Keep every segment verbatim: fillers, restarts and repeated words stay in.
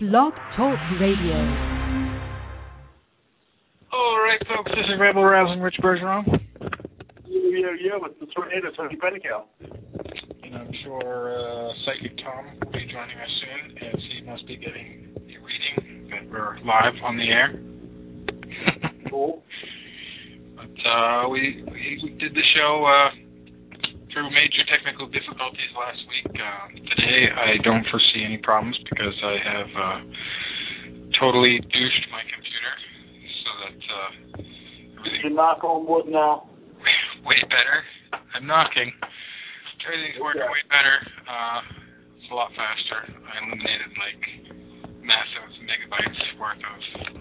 Blog Talk Radio. All right, folks, this is Rebel Rousing Rich Bergeron. Yeah, yeah, yeah, with the tornado, Tony Pennical. And I'm sure uh, Psychic Tom will be joining us soon, as he must be getting a reading that we're live on the air. Cool. But uh, we, we we did the show uh, through major technical difficulties last week. Uh, today, I don't foresee any problems because I have uh, totally douched my computer so that uh, everything. You knock on wood now. Way better. I'm knocking. Everything's working way better. Uh, it's a lot faster. I eliminated like massive megabytes worth of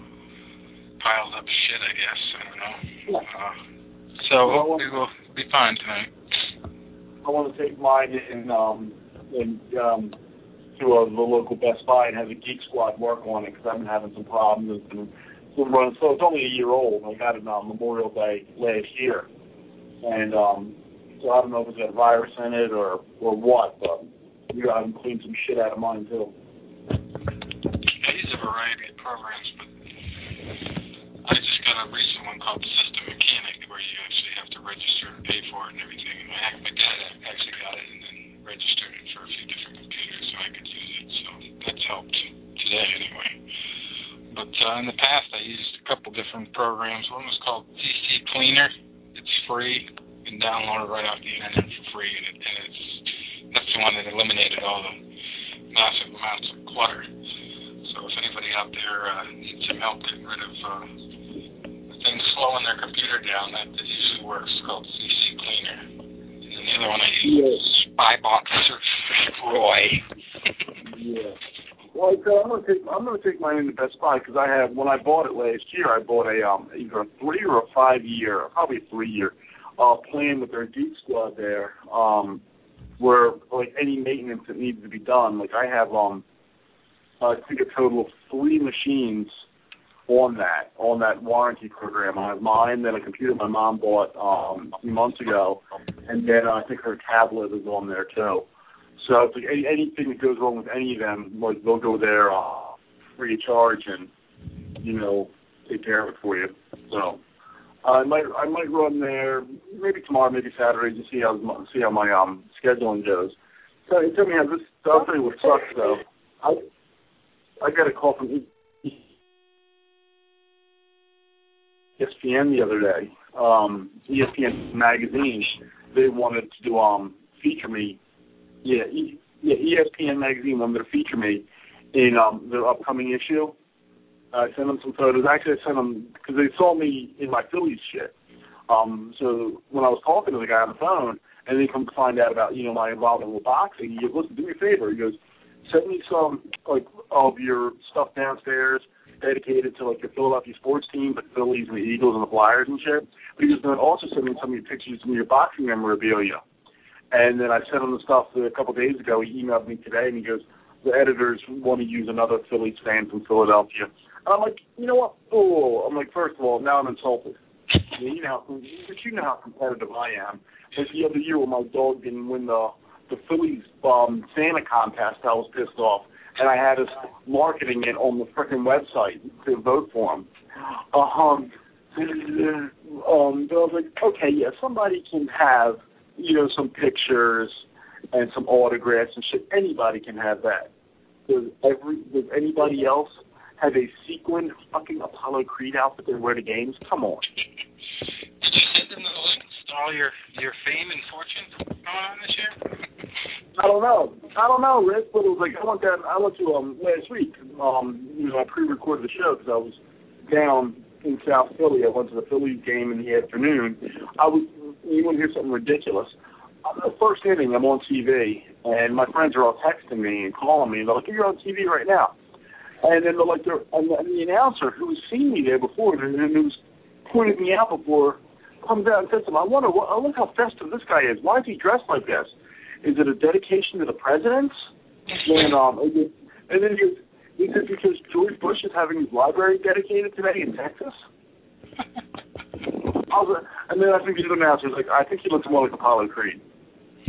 piled up shit, I guess. I don't know. Uh, so hopefully we'll be fine tonight. I want to take mine in, um, in, um, to a, the local Best Buy and have a Geek Squad work on it because I've been having some problems. It's been, it's been running slow. It's only a year old. I got it on Memorial Day last year. And um, so I don't know if it's got a virus in it or, or what, but we got to clean some shit out of mine, too. I use a variety of programs, but I just got a recent one called System Mechanic where you actually have to register and pay for it and everything. And my, my dad actually got it and then registered it for a few different computers so I could use it. So that's helped today anyway. But uh, in the past, I used a couple different programs. One was called P C Cleaner. It's free. You can download it right off the internet for free, and, it, and it's that's the one that eliminated all the massive amounts of clutter. So if anybody out there uh, needs some help getting rid of uh, things slowing their computer down, that, that usually works. It's called C C Cleaner. And then the other one I use yeah. is Spybox Roy. Yeah. Well, so I'm gonna take I'm gonna take mine into Best Buy because I have when I bought it last year I bought a um either a three or a five year probably a three year uh plan with their Geek Squad there um where like any maintenance that needs to be done like I have um I think a total of three machines on that on that warranty program. I have mine, then a computer my mom bought um a few months ago, and then I think her tablet is on there too. So if any, anything that goes wrong with any of them, like they'll go there uh, free of charge and you know take care of it for you. So I might I might run there maybe tomorrow, maybe Saturday, to see how see how my um scheduling goes. So tell me how this. I'll tell you what sucks though. I I got a call from E S P N the other day. Um, E S P N magazine. They wanted to do um feature me. Yeah, e, yeah, E S P N magazine wanted to feature me in um, their upcoming issue. I sent them some photos. Actually, I sent them because they saw me in my Phillies shit. Um, so when I was talking to the guy on the phone, and they come to find out about you know my involvement with boxing, he goes, "Listen, do me a favor." He goes, "Send me some like of your stuff downstairs dedicated to like your Philadelphia sports team, but Phillies and the Eagles and the Flyers and shit." But he goes, "Then also send me some of your pictures of your boxing memorabilia." And then I sent him the stuff a couple of days ago. He emailed me today, and he goes, the editors want to use another Phillies fan from Philadelphia. And I'm like, you know what? Oh, I'm like, first of all, now I'm insulted. You know, but you know how competitive I am. Like the other year when my dog didn't win the the Phillies um, Santa contest, I was pissed off. And I had us marketing it on the freaking website to vote for him. Um, um, but I was like, okay, yeah, somebody can have you know, some pictures and some autographs and shit. Anybody can have that. Does every does anybody else have a sequined fucking Apollo Creed outfit they wear to games? Come on. Did you send them the links to all your, your fame and fortune going on this year? I don't know. I don't know, Rick, but it was like I went down. I went to um last week. Um, you know, I pre-recorded the show because I was down in South Philly. I went to the Phillies game in the afternoon. I was. You want to hear something ridiculous? Uh, the first inning, I'm on T V, and my friends are all texting me and calling me. They're like, "You're on T V right now," and then they're like, they're, and the announcer who's seen me there before and who's pointed me out before comes out and says to him, "I wonder, what, oh, look how festive this guy is. Why is he dressed like this? Is it a dedication to the president?" And um, and then he, he said, "Because George Bush is having his library dedicated today in Texas." I was, and then I think the announcer was like, "I think he looks more like Apollo Creed."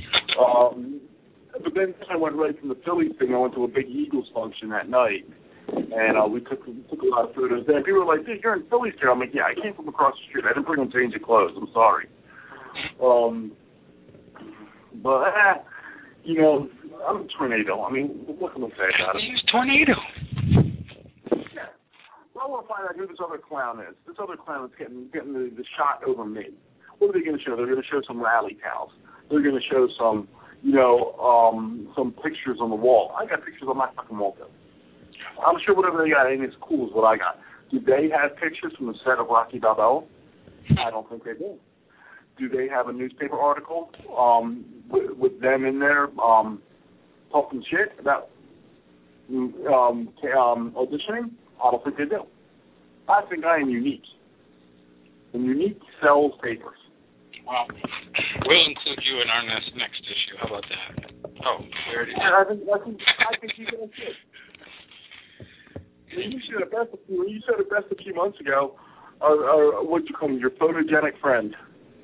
Um, but then I went right from the Phillies thing. I went to a big Eagles function that night, and uh, we took we took a lot of photos there. People were like, "Dude, you're in Philly still." I'm like, "Yeah, I came from across the street. I didn't bring them change of clothes. I'm sorry." Um, but eh, you know, I'm a tornado. I mean, what can I say about it? He's tornado. Yeah. Well, I want to find out who this other clown is. This other clown is getting getting the, the shot over me. What are they going to show? They're going to show some rally towels. They're going to show some, you know, um, some pictures on the wall. I got pictures on my fucking wall, too. I'm sure whatever they got ain't as cool as what I got. Do they have pictures from the set of Rocky Balboa? I don't think they do. Do they have a newspaper article um, with, with them in there um, talking shit about um, um, auditioning? I don't think they do. I think I am unique. And unique sells papers. Well, we'll include you in our next next issue. How about that? Oh, there it is. I think I think I think you guys should. When you said it best, when you said it best a few months ago, or, or what'd you call me, your photogenic friend.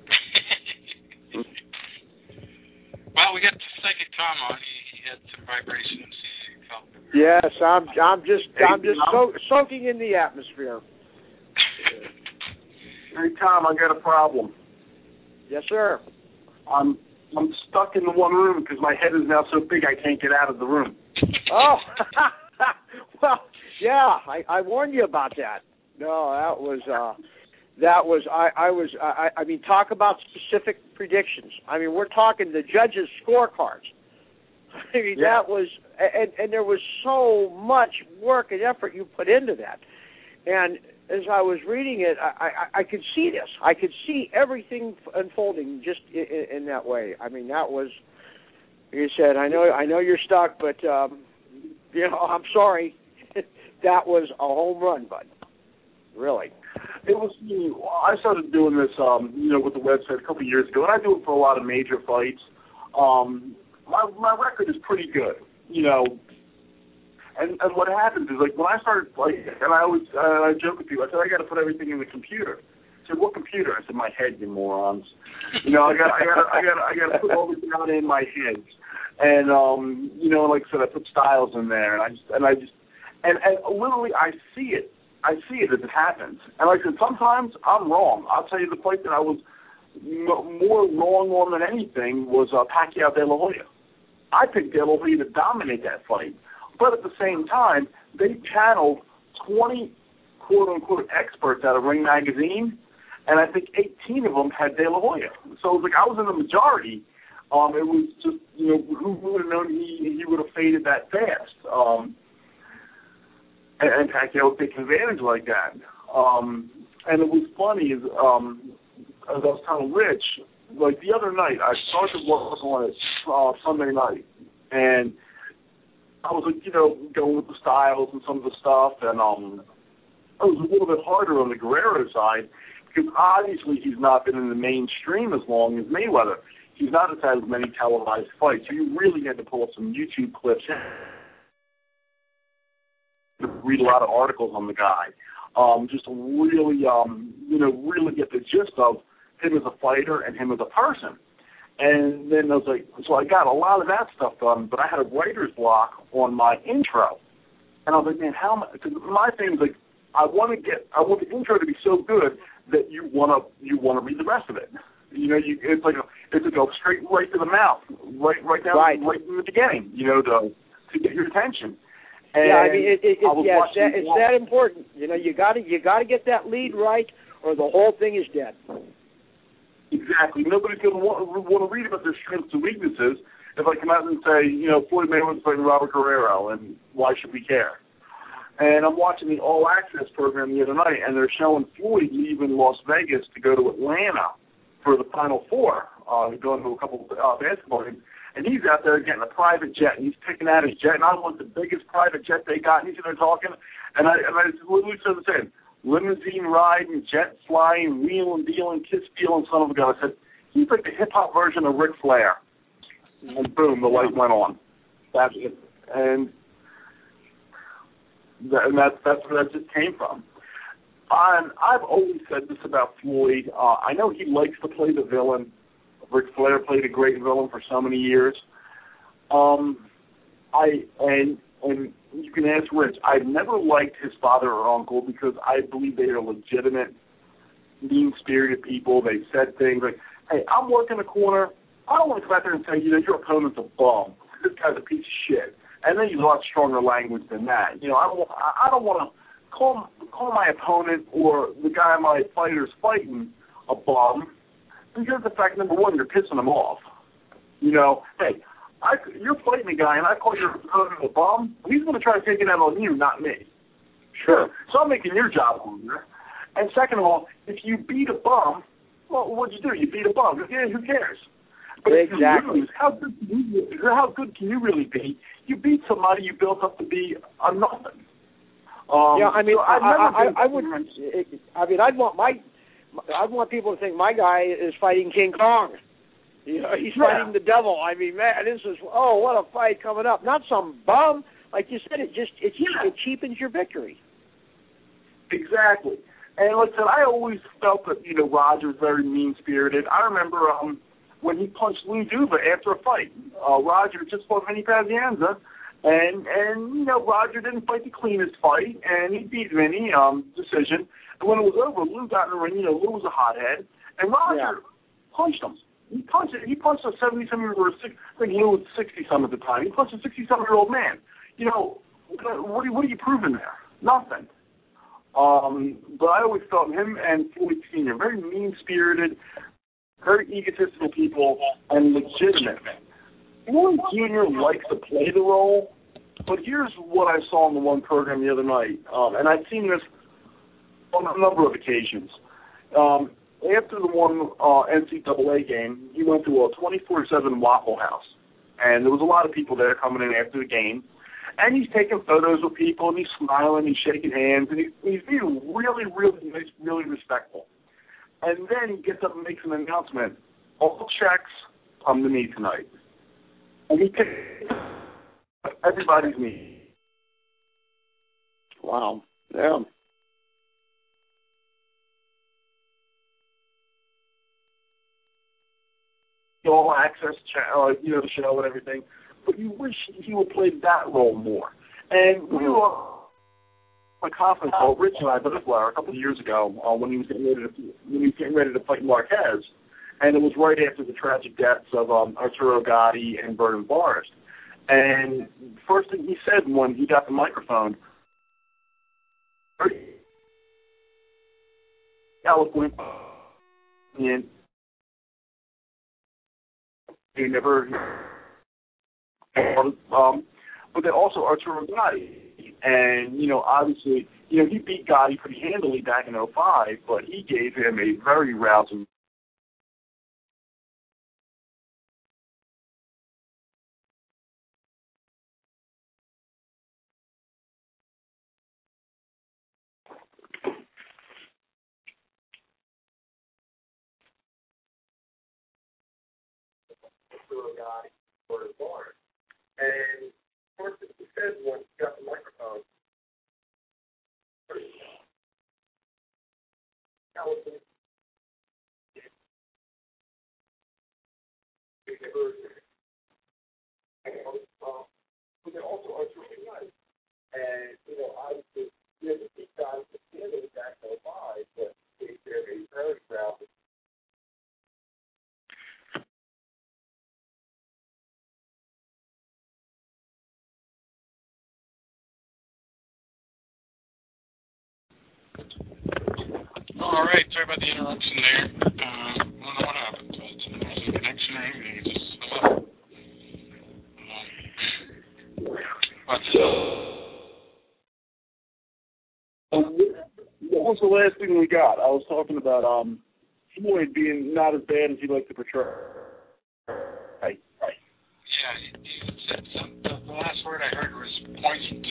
Well, we got the psychic Tom on. He, he had some vibrations. He felt yes, I'm. I'm just. Hey, I'm just so, soaking in the atmosphere. Hey Tom, I got a problem. Yes, sir. I'm I'm stuck in the one room because my head is now so big I can't get out of the room. Oh, well, yeah, I, I warned you about that. No, that was uh, that was I, I was I, I mean, talk about specific predictions. I mean, we're talking the judges' scorecards. I mean, Yeah. that was and and there was so much work and effort you put into that, and as I was reading it, I, I, I could see this. I could see everything unfolding just in, in that way. I mean, that was, like you said, I know I know you're stuck, but, um, you know, I'm sorry. That was a home run, bud. Really. It was, you know, I started doing this, um, you know, with the website a couple of years ago, and I do it for a lot of major fights. Um, my, my record is pretty good, you know. And, and what happens is, like, when I started, like, and I always, uh, I joke with people, I said, I got to put everything in the computer. I said, what computer? I said, my head, you morons. You know, I got, I got, I got, I got to put all this down in my head. And, um, you know, like I said, I put styles in there, and I just, and I just, and, and literally, I see it. I see it as it happens. And like I said, sometimes I'm wrong. I'll tell you the fight that I was m- more wrong on than anything was uh, Pacquiao De La Hoya. I picked De La Hoya to dominate that fight. But at the same time, they channeled twenty quote-unquote experts out of Ring Magazine, and I think eighteen of them had De La Hoya. So it was like I was in the majority. Um, it was just, you know, who would have known he, he would have faded that fast? Um, and, and Pacquiao would take advantage like that. Um, and it was funny, is, um, as I was telling Rich, like the other night, I started working on it uh, Sunday night, and I was, like, you know, going with the styles and some of the stuff, and um, it was a little bit harder on the Guerrero side because obviously he's not been in the mainstream as long as Mayweather. He's not had as many televised fights, so you really had to pull up some YouTube clips, read a lot of articles on the guy, um, just to really, um, you know, really get the gist of him as a fighter and him as a person. And then I was like, so I got a lot of that stuff done, but I had a writer's block on my intro. And I was like, man, how am I, because my thing is like, I want to get, I want the intro to be so good that you want to, you want to read the rest of it. You know, you, it's like, a, it's like go straight right to the mouth, right, right down, right, right in the beginning, you know, to, to get your attention. And yeah, I mean, it, it, it, I yeah, it's, that, it's that important. You know, you got to, you got to get that lead right, or the whole thing is dead. Exactly. Nobody's going to want, want to read about their strengths and weaknesses if I come out and say, you know, Floyd Mayweather's fighting Robert Guerrero, and why should we care? And I'm watching the All Access program the other night, and they're showing Floyd leaving Las Vegas to go to Atlanta for the Final Four, uh, going to a couple of uh, basketball games. And he's out there getting a private jet, and he's picking out his jet, and I want the biggest private jet they got, and he's in there talking, and I, and I literally started saying, limousine riding, jet flying, wheeling, dealing, kiss stealing, son of a gun. I said, he's like the hip-hop version of Ric Flair. And boom, the light went on. That's it. And, that, and that's, that's where that just came from. And I've always said this about Floyd. Uh, I know he likes to play the villain. Ric Flair played a great villain for so many years. Um, I and and you can ask Rich, I've never liked his father or uncle because I believe they are legitimate, mean-spirited people. They said things like, hey, I'm working a corner. I don't want to come out there and say, you know, your opponent's a bum. This guy's a piece of shit. And then use a lot stronger language than that. You know, I don't, I don't want to call call my opponent or the guy my fighter's fighting a bum because the fact, number one, you're pissing him off. You know, hey, I, you're fighting a guy and I call your opponent a bum, he's going to try to take it out on you, not me. Sure. So I'm making your job harder. And second of all, if you beat a bum, well, what'd you do? You beat a bum. Yeah, who cares? But exactly. If you lose, how good, can you, how good can you really be? You beat somebody you built up to be a nothing. Um, yeah, I mean, so I, I, I, I would. It, I mean, I'd want my, I'd want people to think my guy is fighting King Kong. You know, he's yeah. fighting the devil. I mean, man, this is oh, what a fight coming up. Not some bum, like you said. It just it yeah. it cheapens your victory. Exactly. And like I said, I always felt that you know Roger was very mean spirited. I remember um. when he punched Lou Duva after a fight. Uh, Roger just fought Vinny Pazienza, and, and, you know, Roger didn't fight the cleanest fight, and he beat Vinny, um, decision. And when it was over, Lou got in the ring, you know, Lou was a hothead, and Roger yeah. punched him. He punched He punched a seventy-seven-year-old, I think Lou was sixty-some at the time. He punched a sixty-seven-year-old man. You know, what are, what are you proving there? Nothing. Um, but I always felt him and Floyd Senior very mean-spirited, very egotistical people, and legitimate. Floyd Junior likes to play the role, but here's what I saw on the one program the other night, um, and I've seen this on a number of occasions. Um, after the one uh, N C double A game, he went to a twenty-four seven Waffle House, and there was a lot of people there coming in after the game, and he's taking photos with people, and he's smiling, he's shaking hands, and he, he's being really, really nice, really respectful. And then he gets up and makes an announcement. All checks come to me tonight. And he picks everybody's me. Wow. Yeah. All access, uh, you know, the show and everything. But you wish he would play that role more. And we were a conference call, Rich and I, but this was a couple of years ago uh, when he was getting ready to when he was getting ready to fight Marquez, and it was right after the tragic deaths of um, Arturo Gatti and Vernon Forrest. And first thing he said when he got the microphone, eloquent, and he never, um, but then also Arturo Gatti. And, you know, obviously, you know, he beat Gotti pretty handily back in oh five, but he gave him a very rousing Gotti for the bar. And first thing he said when he got the microphone, but they also are truly nice. And, you know, obviously, you know, these guys were standing back in oh five, but they did a very proud. All right, sorry about the interruption there. Uh, I don't know what happened, but there's a connection or anything. It just stopped. Um, but, um, what was the last thing we got? I was talking about um, Floyd being not as bad as he liked to portray. Right, right. Yeah, he said some, the, the last word I heard was poignant.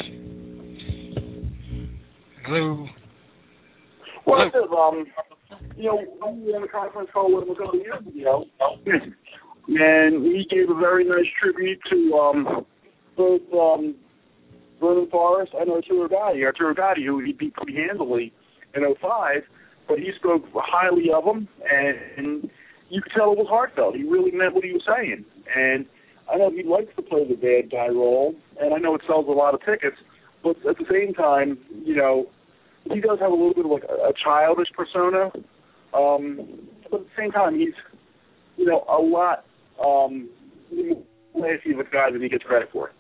Glue. Well, I said, um, you know, we were on a conference call with him a couple of years ago, and he gave a very nice tribute to um, both um, Vernon Forrest and Arturo Gatti. Arturo Gatti, who he beat pretty handily in oh five, but he spoke highly of him, and, and you could tell it was heartfelt. He really meant what he was saying. And I know he likes to play the bad guy role, and I know it sells a lot of tickets, but at the same time, you know, he does have a little bit of like a, a childish persona. Um, but at the same time, he's, you know, a lot um, lazy of a guy than he gets credit for.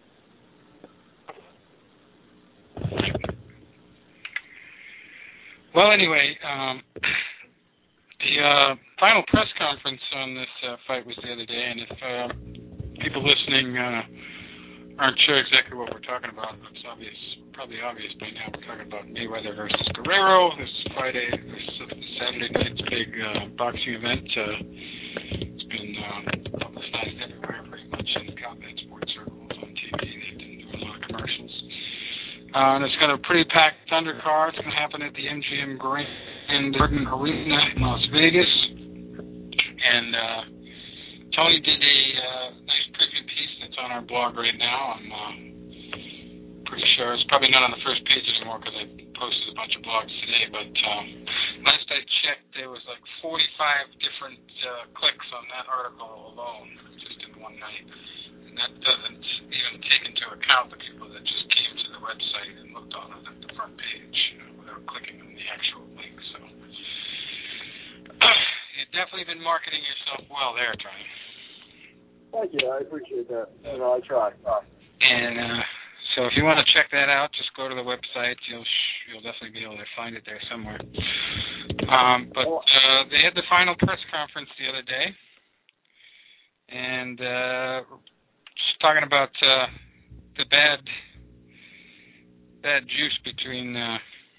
Well, anyway, um, the uh, final press conference on this uh, fight was the other day, and if uh, people listening uh, aren't sure exactly what we're talking about, it's obvious, probably obvious by now. We're talking about Mayweather versus Guerrero. This Friday, this Saturday night's big uh, boxing event. Uh, it's been uh, publicized everywhere, pretty much in the combat sports circles on T V. They've been doing a lot of commercials. Uh, and it's got a pretty packed undercard. It's going to happen at the M G M Grand Garden Arena in Las Vegas. And uh, Tony did a uh, nice preview piece that's on our blog right now. I'm uh, pretty sure it's probably not on the first page anymore because I posted a bunch of blogs today. But um, last I checked, there was like forty-five different uh, clicks on that article alone, just in one night. And that doesn't even take into account the people that just came to the website and looked on it at the front page, you know, without clicking on the actual link. So uh, you've definitely been marketing yourself well there, Tony. Thank you. I appreciate that. You know, I try. And uh, so if you want to check that out, just go to the website. You'll sh- you'll definitely be able to find it there somewhere. Um, but uh, they had the final press conference the other day, and uh, just talking about uh, the bad bad juice between uh,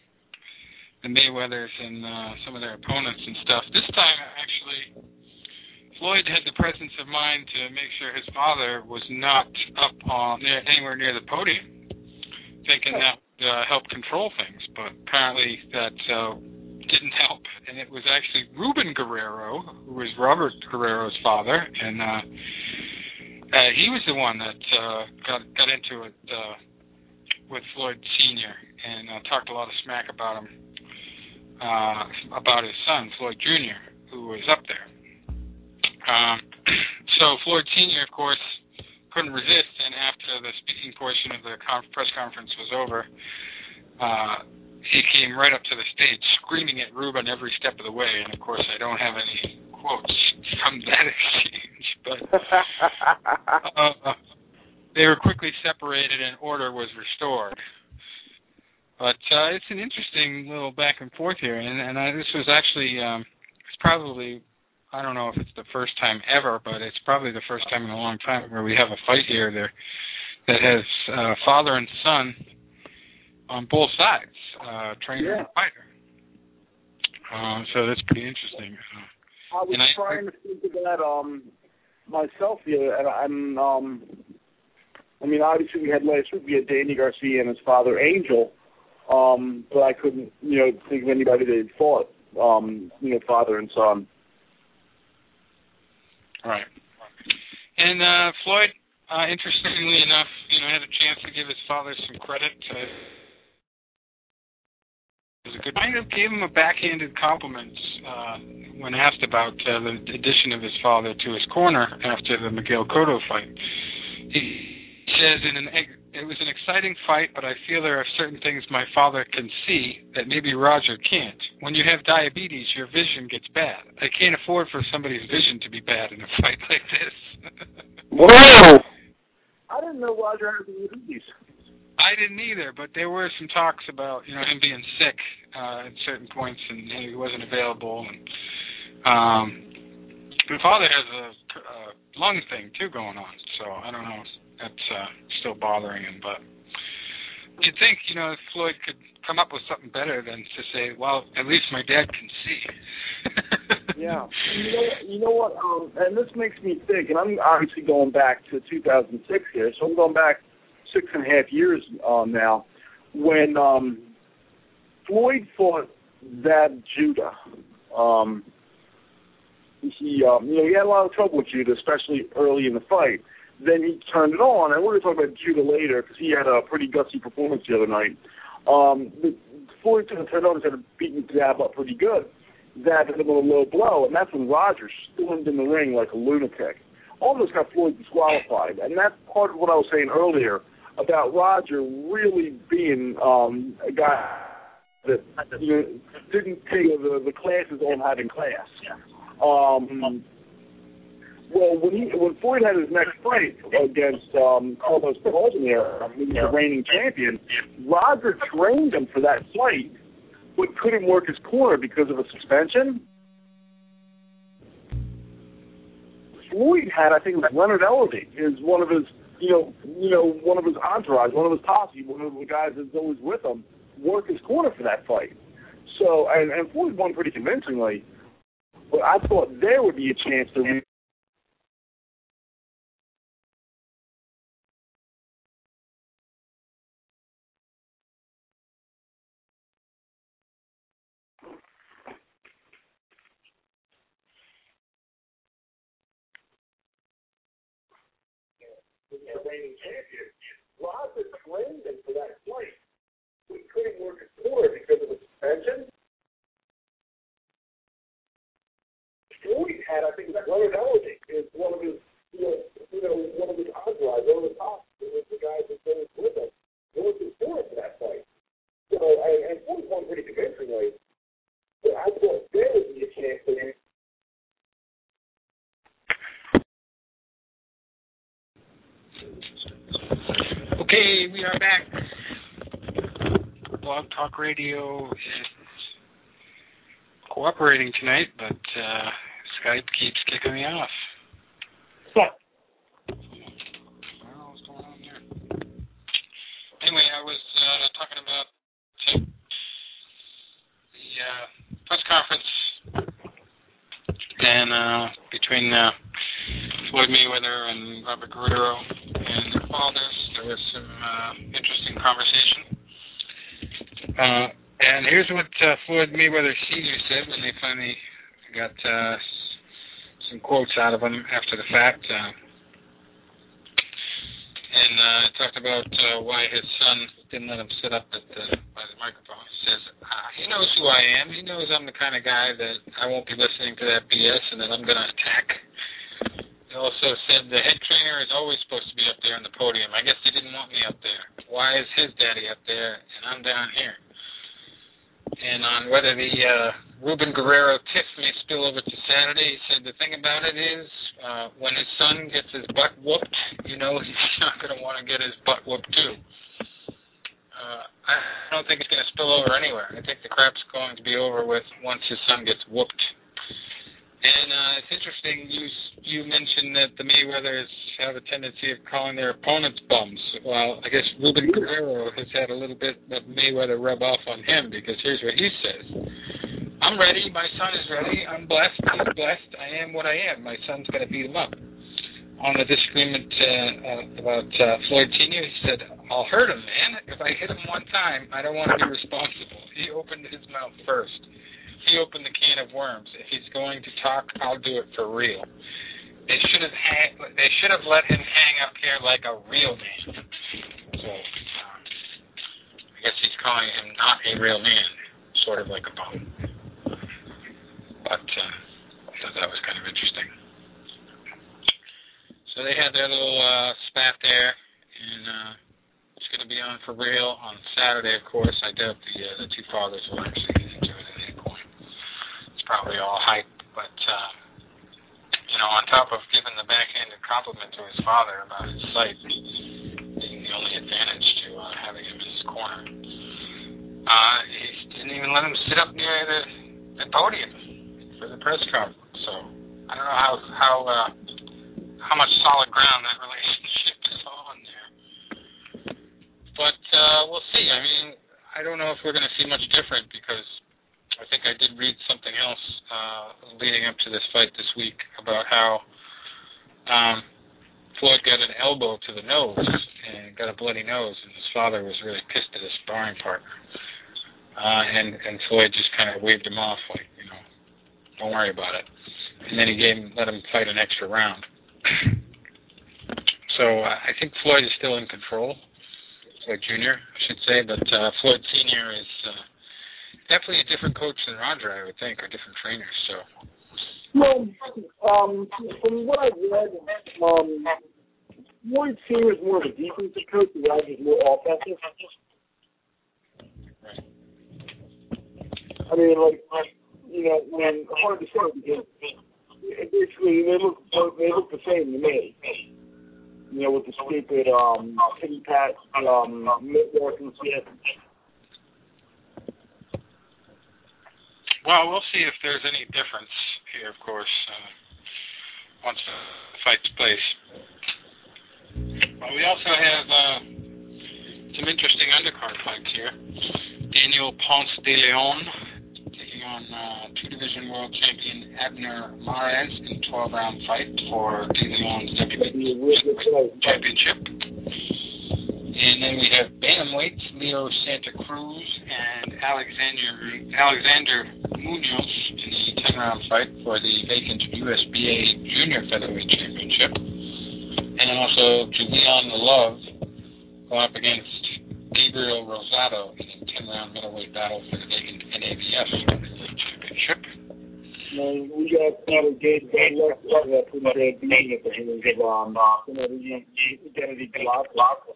the Mayweathers and uh, some of their opponents and stuff. This time, actually, Floyd had the presence of mind to make sure his father was not up on near, anywhere near the podium, thinking that would uh, help control things. But apparently that uh, didn't help, and it was actually Ruben Guerrero, who was Robert Guerrero's father, and uh, uh, he was the one that uh, got got into it uh, with Floyd Senior and uh, talked a lot of smack about him, uh, about his son, Floyd Junior, who was up there. Um, so Floyd Senior, of course, couldn't resist, and after the speaking portion of the conf- press conference was over, uh, he came right up to the stage screaming at Ruben every step of the way, and of course I don't have any quotes from that exchange, but uh, they were quickly separated and order was restored. But uh, it's an interesting little back and forth here, and, and I, this was actually, um, it's probably, I don't know if it's the first time ever, but it's probably the first time in a long time where we have a fight here there that has uh, father and son on both sides, uh, trainer yeah. and fighter. Uh, so that's pretty interesting. Uh, I was and trying I, to think of that um, myself here, and I'm, um, I mean, obviously we had last week, we had Danny Garcia and his father, Angel, um, but I couldn't, you know, think of anybody that had fought, um, you know, father and son. Right. And uh, Floyd, uh, interestingly enough, you know, had a chance to give his father some credit. Uh, it was a good. Kind of gave him a backhanded compliment uh, when asked about uh, the addition of his father to his corner after the Miguel Cotto fight. He says, "In an it was an exciting fight, but I feel there are certain things my father can see that maybe Roger can't. When you have diabetes, your vision gets bad. I can't afford for somebody's vision to be bad in a fight like this." Whoa! I didn't know Roger had diabetes. I didn't either, but there were some talks about, you know, him being sick uh, at certain points, and he wasn't available. And um, my father has a, a lung thing too going on, so I don't know if that's uh, still bothering him. But you'd think, you know, if Floyd could come up with something better than to say, well, at least my dad can see. Yeah. You know, you know what, um, and this makes me think, and I'm obviously going back to two thousand six here, so I'm going back six and a half years um, now, when um, Floyd fought Zab Judah. Um, he, um, you know, he had a lot of trouble with Judah, especially early in the fight. Then he turned it on, and we're going to talk about Judah later because he had a pretty gutsy performance the other night. Um, but Floyd turned it on and started beating Zab up pretty good. Zab hit him with a low blow, and that's when Roger stormed in the ring like a lunatic. almost got Floyd disqualified. And that's part of what I was saying earlier about Roger really being um, a guy that you know, didn't take the, the classes on having class. Um, well, when he when Floyd had his next fight against um, Carlos Caldonero, he was the reigning champion, Roger trained him for that fight, but couldn't work his corner because of a suspension. Floyd had, I think, it was Leonard Ellerby, is one of his, you know, you know, one of his entourage, one of his posse, one of the guys that's always with him, work his corner for that fight. So, and, and Floyd won pretty convincingly, but I thought there would be a chance to. Re- the reigning champion, Roger trained him for that fight. We couldn't work his corner because of the suspension. Floyd had, I think, Leonard Ellerby is one of his, you know, you know, one of his entourage, one of the top, the guys that's always with him. They worked his corner for that fight. So, and, and Floyd won pretty convincingly. But I thought there would be a chance for him. Okay, we are back. Blog Talk Radio is cooperating tonight, but uh, Skype keeps kicking me off. What? Well, what's going on there? Anyway, I was uh, talking about the uh, press conference and uh, between uh, Floyd Mayweather and Robert Guerrero and their fathers. There was some uh, interesting conversation. Uh, and here's what uh, Floyd Mayweather Senior said when they finally got uh, some quotes out of him after the fact. Uh, and uh, talked about uh, why his son didn't let him sit up at the, by the microphone. He says, ah, he knows who I am. He knows I'm the kind of guy that I won't be listening to that B S and that I'm going to attack. He also said the head trainer is always supposed to be up there on the podium. I guess they didn't want me up there. Why is his daddy up there and I'm down here? And on whether the uh, Ruben Guerrero tiff may spill over to Saturday, he said the thing about it is uh, when his son gets his butt whooped, you know he's not going to want to get his butt whooped too. Uh, I don't think it's going to spill over anywhere. I think the crap's going to be over with once his son gets whooped. And uh, it's interesting, you you mentioned that the Mayweathers have a tendency of calling their opponents bums. Well, I guess Ruben Guerrero has had a little bit of Mayweather rub off on him, because here's what he says. I'm ready, my son is ready, I'm blessed, he's blessed, I am what I am, my son's going to beat him up. On the disagreement uh, uh, about uh, Floyd Senior, he said, I'll hurt him, man. If I hit him one time, I don't want to be responsible. He opened his mouth first. He opened the can of worms. If he's going to talk, I'll do it for real. They should have hang, they should have let him hang up here like a real man. So um, I guess he's calling him not a real man, sort of like a bum. But uh, I thought that was kind of interesting. So they had their little uh, spat there, and uh, it's going to be on for real on Saturday, of course. I doubt the uh, the two fathers will actually get into it at any point. It's probably all hype, but uh, you know, on top of giving the backhanded compliment to his father about his sight being the only advantage to uh, having him in his corner, uh, he didn't even let him sit up near the, the podium for the press conference. So I don't know how how uh, how much solid ground that relationship is on there, but uh, we'll see. I mean, I don't know if we're going to see much different, because I think I did read something else uh, leading up to this fight this week about how um, Floyd got an elbow to the nose and got a bloody nose, and his father was really pissed at his sparring partner. Uh, and, and Floyd just kind of waved him off, like, you know, don't worry about it. And then he gave him, let him fight an extra round. So uh, I think Floyd is still in control, Floyd Junior, I should say, but uh, Floyd Senior is uh, definitely a different coach than Roger, I would think, or different trainers. So Well, um, from what I've read, um, Lloyd Sear is more of a defensive coach, and Rogers is more offensive. Right. I mean, like, you know, I mean, hard to say because basically they look they look the same to me. You know, with the stupid um, pity pat, um, network and shit. Well, we'll see if there's any difference here, of course, uh, once the fight's place. Well, we also have uh, some interesting undercard fights here. Daniel Ponce de Leon taking on uh, two-division world champion Abner Mares in a twelve-round fight for De Leon's W B C championship. And then we have bantamweights Leo Santa Cruz and Alexander Alexander Munoz in a ten-round fight for the vacant U S B A Junior Featherweight Championship. And then also Julian Love going up against Gabriel Rosado in a ten-round middleweight battle for the vacant N A B F Middleweight Championship. Man, we got another game left for that pretty bad beating at the hands of um, Kennedy Glock.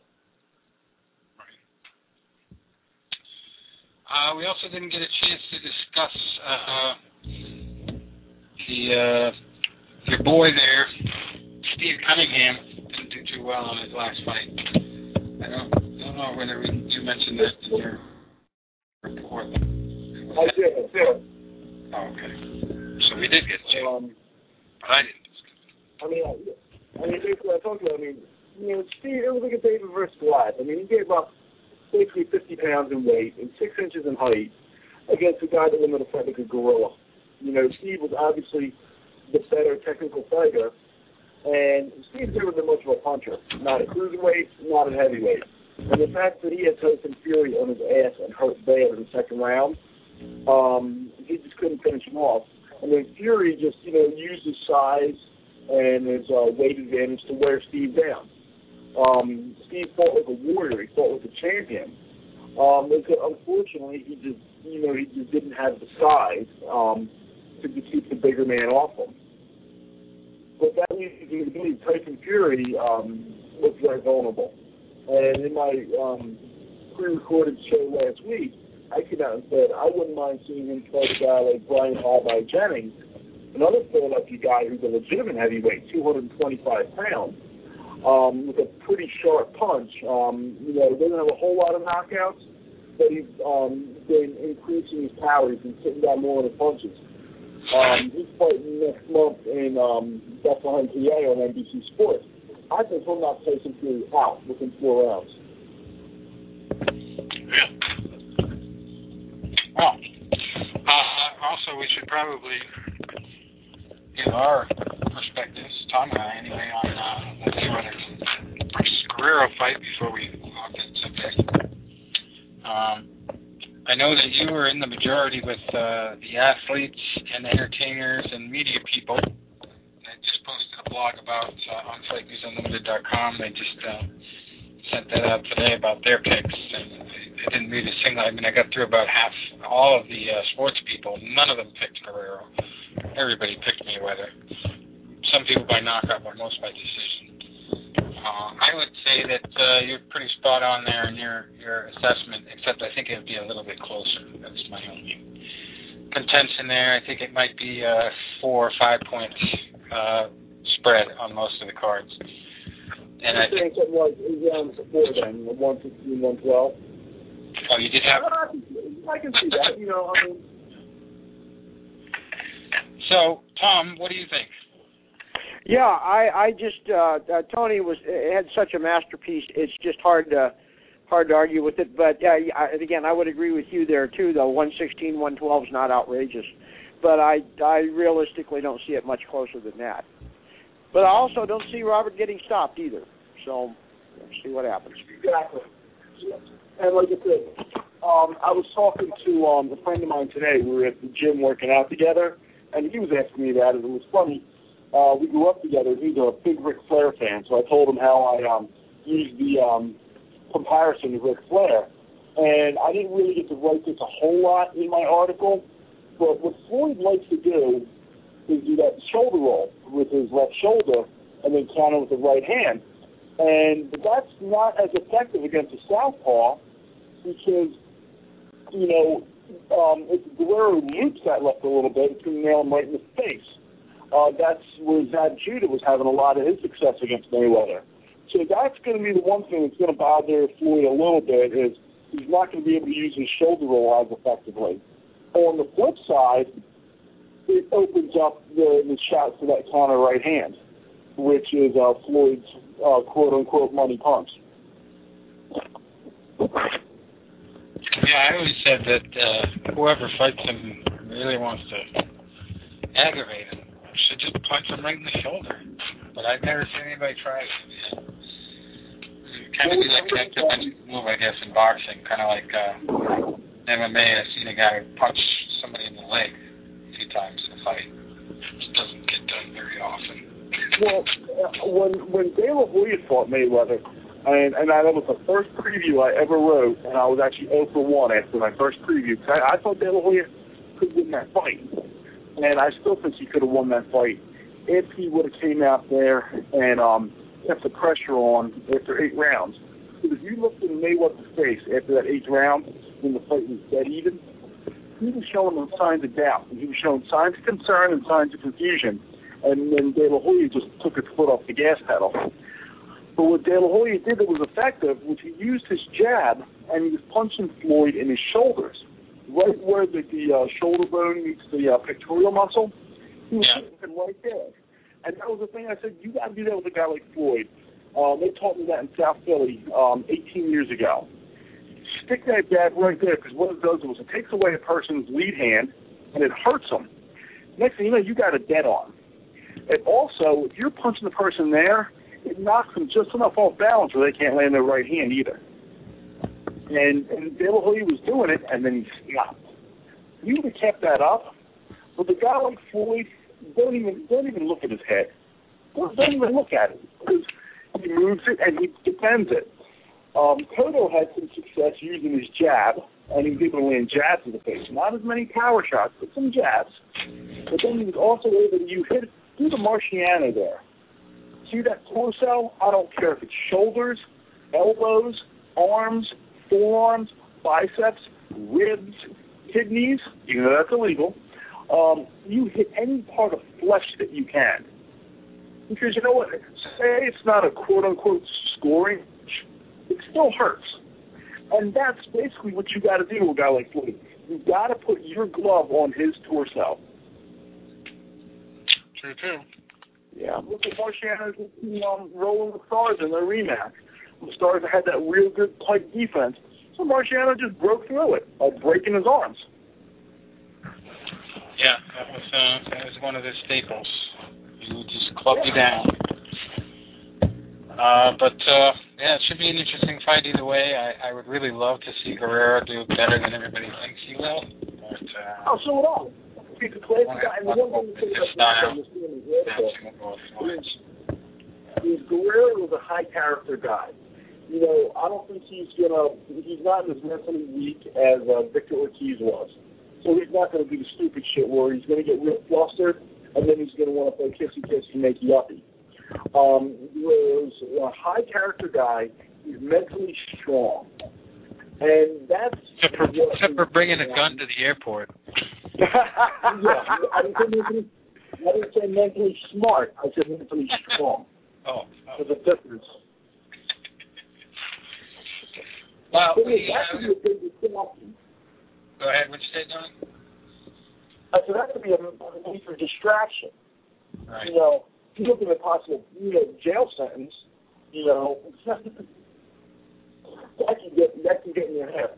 Uh, we also didn't get a chance to discuss uh, the uh, your boy there, Steve Cunningham, didn't do too well on his last fight. I don't, I don't know whether we, you mentioned that in your report. I did, I did. Oh, okay. So we did get to, um, but I didn't. I mean, I, I mean, basically, I talked about. I mean, you know, Steve, it was like a David versus Goliath. I mean, he gave up basically fifty pounds in weight and six inches in height against a guy that went to fight like a gorilla. You know, Steve was obviously the better technical fighter, and Steve's never been much of a puncher. Not at cruiserweight, not at heavyweight. And the fact that he had Tyson Fury on his ass and hurt bad in the second round, um, he just couldn't finish him off. And then Fury just, you know, used his size and his uh, weight advantage to wear Steve down. Um, Steve fought like a warrior. He fought like a champion. Um, unfortunately, he just, you know, he just didn't have the size um, to keep the bigger man off him. But that means you believe Tyson Fury um, was very vulnerable. And in my um, pre-recorded show last week, I came out and said I wouldn't mind seeing him fight a guy like Brian Hallby Jennings, another Philadelphia guy who's a legitimate heavyweight, two hundred twenty-five pounds. Um, with a pretty sharp punch. Um, you know, doesn't have a whole lot of knockouts, but he's um, been increasing his power. He's been sitting down more on his punches. Um, he's fighting next month in um, Bethlehem, P A on N B C Sports. I think he'll knock Tyson Fury out within four rounds. Yeah. Well, uh, also we should probably give our perspectives, Tom and I anyway, on uh, the Mayweather versus Guerrero fight before we walk into subject. Um, I know that you were in the majority with uh, the athletes and entertainers and media people. I just posted a blog about uh, on fight news unlimited dot com. They just uh, sent that out today about their picks, and I didn't read a single. I mean, I got through about half, all of the uh, sports people. None of them picked Guerrero. Everybody picked Mayweather. Some people by knockout, but most by decision. Uh, I would say that uh, you're pretty spot on there in your, your assessment, except I think it would be a little bit closer. That's my only contention there. I think it might be a four or five point uh, spread on most of the cards. And I think it was rounds before then, one sixteen, one twelve. Oh, you did have. I can see that. You know, I mean. So, Tom, what do you think? Yeah, I, I just uh, uh, Tony was had such a masterpiece. It's just hard to hard to argue with it. But uh, I, again, I would agree with you there too. Though one sixteen, one twelve is not outrageous, but I I realistically don't see it much closer than that. But I also don't see Robert getting stopped either. So we'll see what happens. Exactly. And like I said, um, I was talking to um, a friend of mine today. We were at the gym working out together, and he was asking me about it. It was funny. Uh, we grew up together. He's a big Ric Flair fan, so I told him how I um, used the um, comparison to Ric Flair. And I didn't really get to write this a whole lot in my article, but what Floyd likes to do is do that shoulder roll with his left shoulder and then counter with the right hand. And that's not as effective against a southpaw because, you know, um, if Guerrero loops that left a little bit, it's going to nail him right in the face. Uh, that's where Zab Judah was having a lot of his success against Mayweather. So that's going to be the one thing that's going to bother Floyd a little bit is he's not going to be able to use his shoulder roll as effectively. On the flip side, it opens up the, the shots to that counter right hand, which is uh, Floyd's uh, quote-unquote money punch. Yeah, I always said that uh, whoever fights him really wants to aggravate him should just punch him right in the shoulder. But I've never seen anybody try it. Yeah. Kind of be like that defensive move, I guess, in boxing. Kind of like uh, M M A. I've seen a guy punch somebody in the leg a few times in a fight. It just doesn't get done very often. Well, uh, when when De La Hoya fought Mayweather, and, and I, that was the first preview I ever wrote, and I was actually oh for one after my first preview. I, I thought De La Hoya could win that fight, and I still think he could have won that fight if he would have came out there and um, kept the pressure on after eight rounds. Because if you looked in Mayweather's face after that eighth round, when the fight was dead even, he was showing them signs of doubt. He was showing signs of concern and signs of confusion. And then De La Hoya just took his foot off the gas pedal. But what De La Hoya did that was effective was he used his jab and he was punching Floyd in his shoulders, right where the, the uh, shoulder bone meets the uh, pectoral muscle. He was Yeah. hitting right there. And that was the thing I said, you got to do that with a guy like Floyd. Um, they taught me that in South Philly um, eighteen years ago. Stick that jab right there, because what it does is it takes away a person's lead hand, and it hurts them. Next thing you know, you got a dead arm. And also, if you're punching the person there, it knocks them just enough off balance where they can't land their right hand either. And, and De La Hoya was doing it, and then he stopped. You would have kept that up, but the guy like Floyd, don't even don't even look at his head. Don't, don't even look at it, because he moves it and he defends it. Um, Cotto had some success using his jab, and he was able to land jabs in the face. Not as many power shots, but some jabs. But then he was also able to use hit do the Marciano there. See that torso? I don't care if it's shoulders, elbows, arms, forearms, biceps, ribs, kidneys, even though that's illegal. Um, you hit any part of flesh that you can. Because you know what? Say it's not a quote-unquote scoring, it still hurts. And that's basically what you got to do with a guy like Floyd. You've got to put your glove on his torso. True, too. Yeah, look at Marciano's um, rolling the Stars in their rematch. The Stars had that real good tight defense, so Marciano just broke through it by breaking his arms. Yeah, that was uh, that was one of his staples. He would just club you down. Uh, but uh, yeah, it should be an interesting fight either way. I, I would really love to see Guerrero do better than everybody thinks he will. But uh, oh, so would I. He's a classic guy, and the one thing to say about is Guerrero was a high character guy. You know, I don't think he's gonna. He's not as mentally weak as uh, Victor Ortiz was. So he's not going to do the stupid shit where he's going to get real flustered, and then he's going to want to play kissy kissy, makey uppy. Um, he was a high character guy. He's mentally strong, and that's except for, except for bringing a gun to the airport. Yeah, I didn't, say mentally, I didn't say mentally smart. I said mentally strong. Oh, oh. There's a difference. Well, But we, that could be a big distraction. Go ahead. What you say, Don? I said that could be a, a major distraction. Right. You know, if you look at a possible, you know, jail sentence, you know, that can get that can get in your head.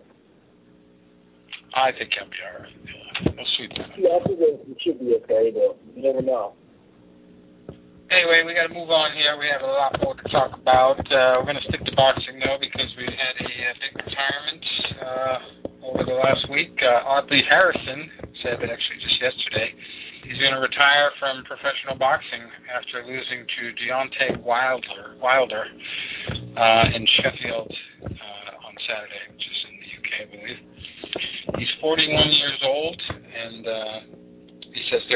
I think he'll be all right. We'll see. Yeah, I think it should be okay, though. You never know. Anyway, we got to move on here. We have a lot more to talk about. Uh, we're going to stick to boxing, though, because we had a, a big retirement uh, over the last week. Uh, Audley Harrison said that actually just yesterday he's going to retire from professional boxing after losing to Deontay Wilder, Wilder uh, in Sheffield uh, on Saturday, which is in the U K, I believe. He's forty-one years old, and uh, he says there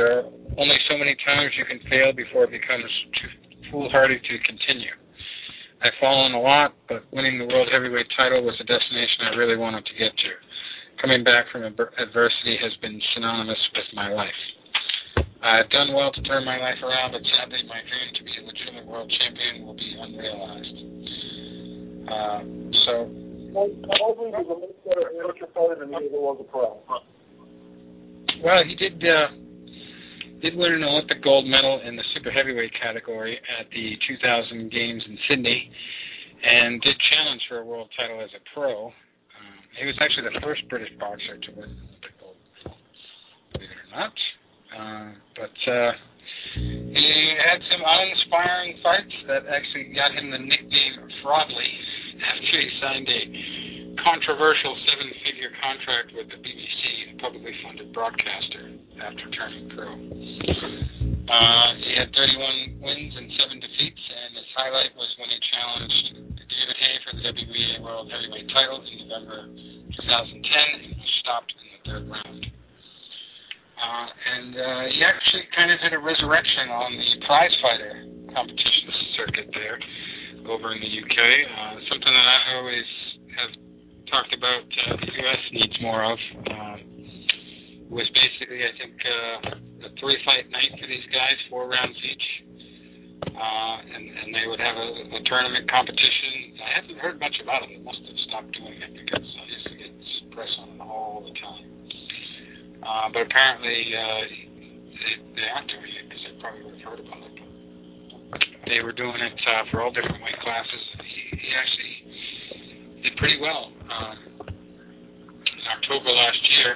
only so many times you can fail before it becomes too foolhardy to continue. I've fallen a lot, but winning the World Heavyweight title was a destination I really wanted to get to. Coming back from adversity has been synonymous with my life. I've done well to turn my life around, but sadly my dream to be a legitimate world champion will be unrealized. Uh, so... Mosley was a much better amateur fighter than he ever was a pro. Well, he did... Uh, did win an Olympic gold medal in the super heavyweight category at the two thousand Games in Sydney, and did challenge for a world title as a pro. Um, he was actually the first British boxer to win an Olympic gold medal, believe it or not. Uh, but uh, he had some uninspiring fights that actually got him the nickname Fraudley after he signed a controversial seven-figure contract with the B B C, a publicly funded broadcaster, after turning pro. Uh, he had thirty-one wins and seven defeats, and his highlight was when he challenged David Haye for the W B A World Heavyweight title in November twenty ten and was stopped in the third round. Uh, and uh, he actually kind of had a resurrection on the prize fighter competition circuit there over in the U K, uh, something that I always have talked about uh, the U S needs more of. Uh, was basically, I think, uh, a three-fight night for these guys, four rounds each, uh, and, and they would have a, a tournament competition. I haven't heard much about it. They must have stopped doing it because I used to get press on it all the time. Uh, but apparently uh, they, they aren't doing it because I probably would have heard about it. They were doing it uh, for all different weight classes. He, he actually did pretty well. Um, in October last year,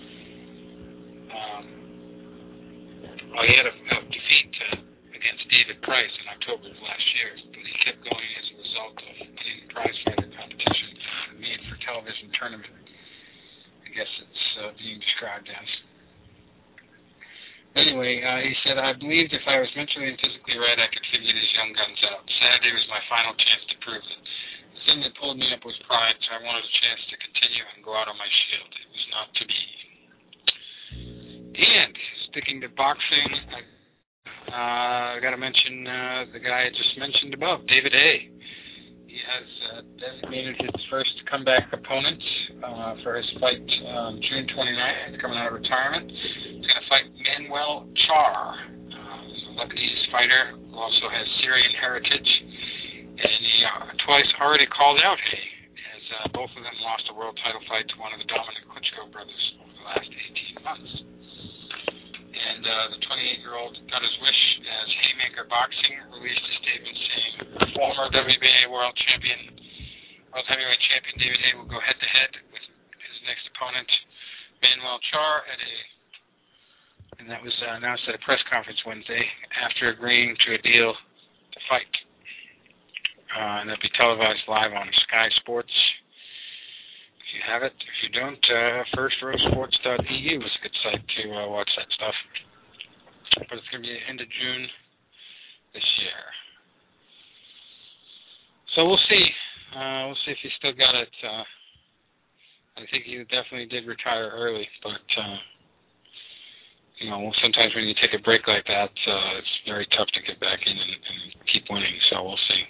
um, well, he had a, a defeat uh, against David Price in October of last year, but he kept going as a result of winning the prize fighter competition, uh, made for television tournament. I guess it's uh, being described as. Anyway, uh, he said, I believed if I was mentally and physically right, I could figure these young guns out. Saturday was my final chance to prove it. The thing that pulled me up was pride, so I wanted a chance to continue and go out on my shield. It was not to be. And sticking to boxing, I uh, got to mention uh, the guy I just mentioned above, David Haye. He has uh, designated his first comeback opponent uh, for his fight on June twenty-ninth, coming out of retirement. He's going to fight Manuel Char, uh, a Lebanese fighter who also has Syrian heritage. And he uh, twice already called out Haye, as uh, both of them lost a world title fight to one of the Dominic Klitschko brothers over the last eighteen months. And uh, the twenty-eight-year-old got his wish as Haymaker Boxing released a statement saying former W B A World Champion, World Heavyweight Champion David Haye will go head-to-head with his next opponent, Manuel Char, at a, and that was uh, announced at a press conference Wednesday after agreeing to a deal to fight. Uh, and that'll be televised live on Sky Sports. If you have it, if you don't, uh, first row sports dot e u is a good site to uh, watch that stuff. But it's going to be the end of June this year. So we'll see. Uh, we'll see if he still got it. Uh, I think he definitely did retire early, but uh, you know, sometimes when you take a break like that, uh, it's very tough to get back in and, and keep winning. So we'll see.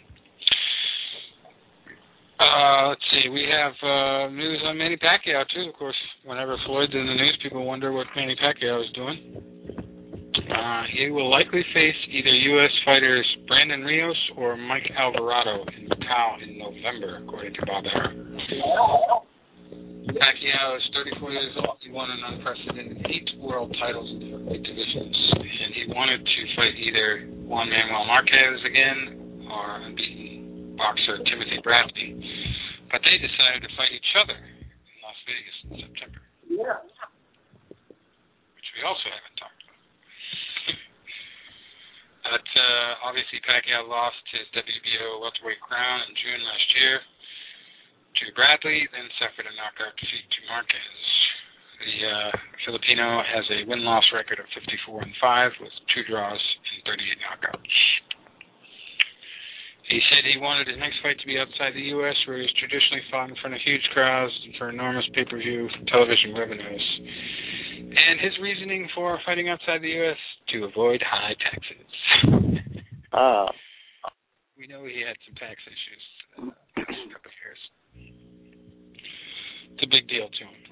Uh, let's see. We have uh, news on Manny Pacquiao too. Of course, whenever Floyd's in the news, people wonder what Manny Pacquiao is doing. Uh, he will likely face either U S fighters Brandon Rios or Mike Alvarado in Macau in November, according to Bob Arum. Pacquiao is thirty-four years old. He won an unprecedented eight world titles in different weight divisions, and he wanted to fight either Juan Manuel Marquez again or unbeaten boxer Timothy Bradley, but they decided to fight each other in Las Vegas in September. Yeah. Which we also haven't talked about. But uh, obviously Pacquiao lost his W B O welterweight crown in June last year to Bradley, then suffered a knockout defeat to Marquez. The uh, Filipino has a win-loss record of fifty-four and five with two draws and thirty-eight knockouts. He said he wanted his next fight to be outside the U S, where he's traditionally fought in front of huge crowds and for enormous pay-per-view television revenues. And his reasoning for fighting outside the U S to avoid high taxes. Ah. We know he had some tax issues uh, the past couple of years. It's a big deal to him.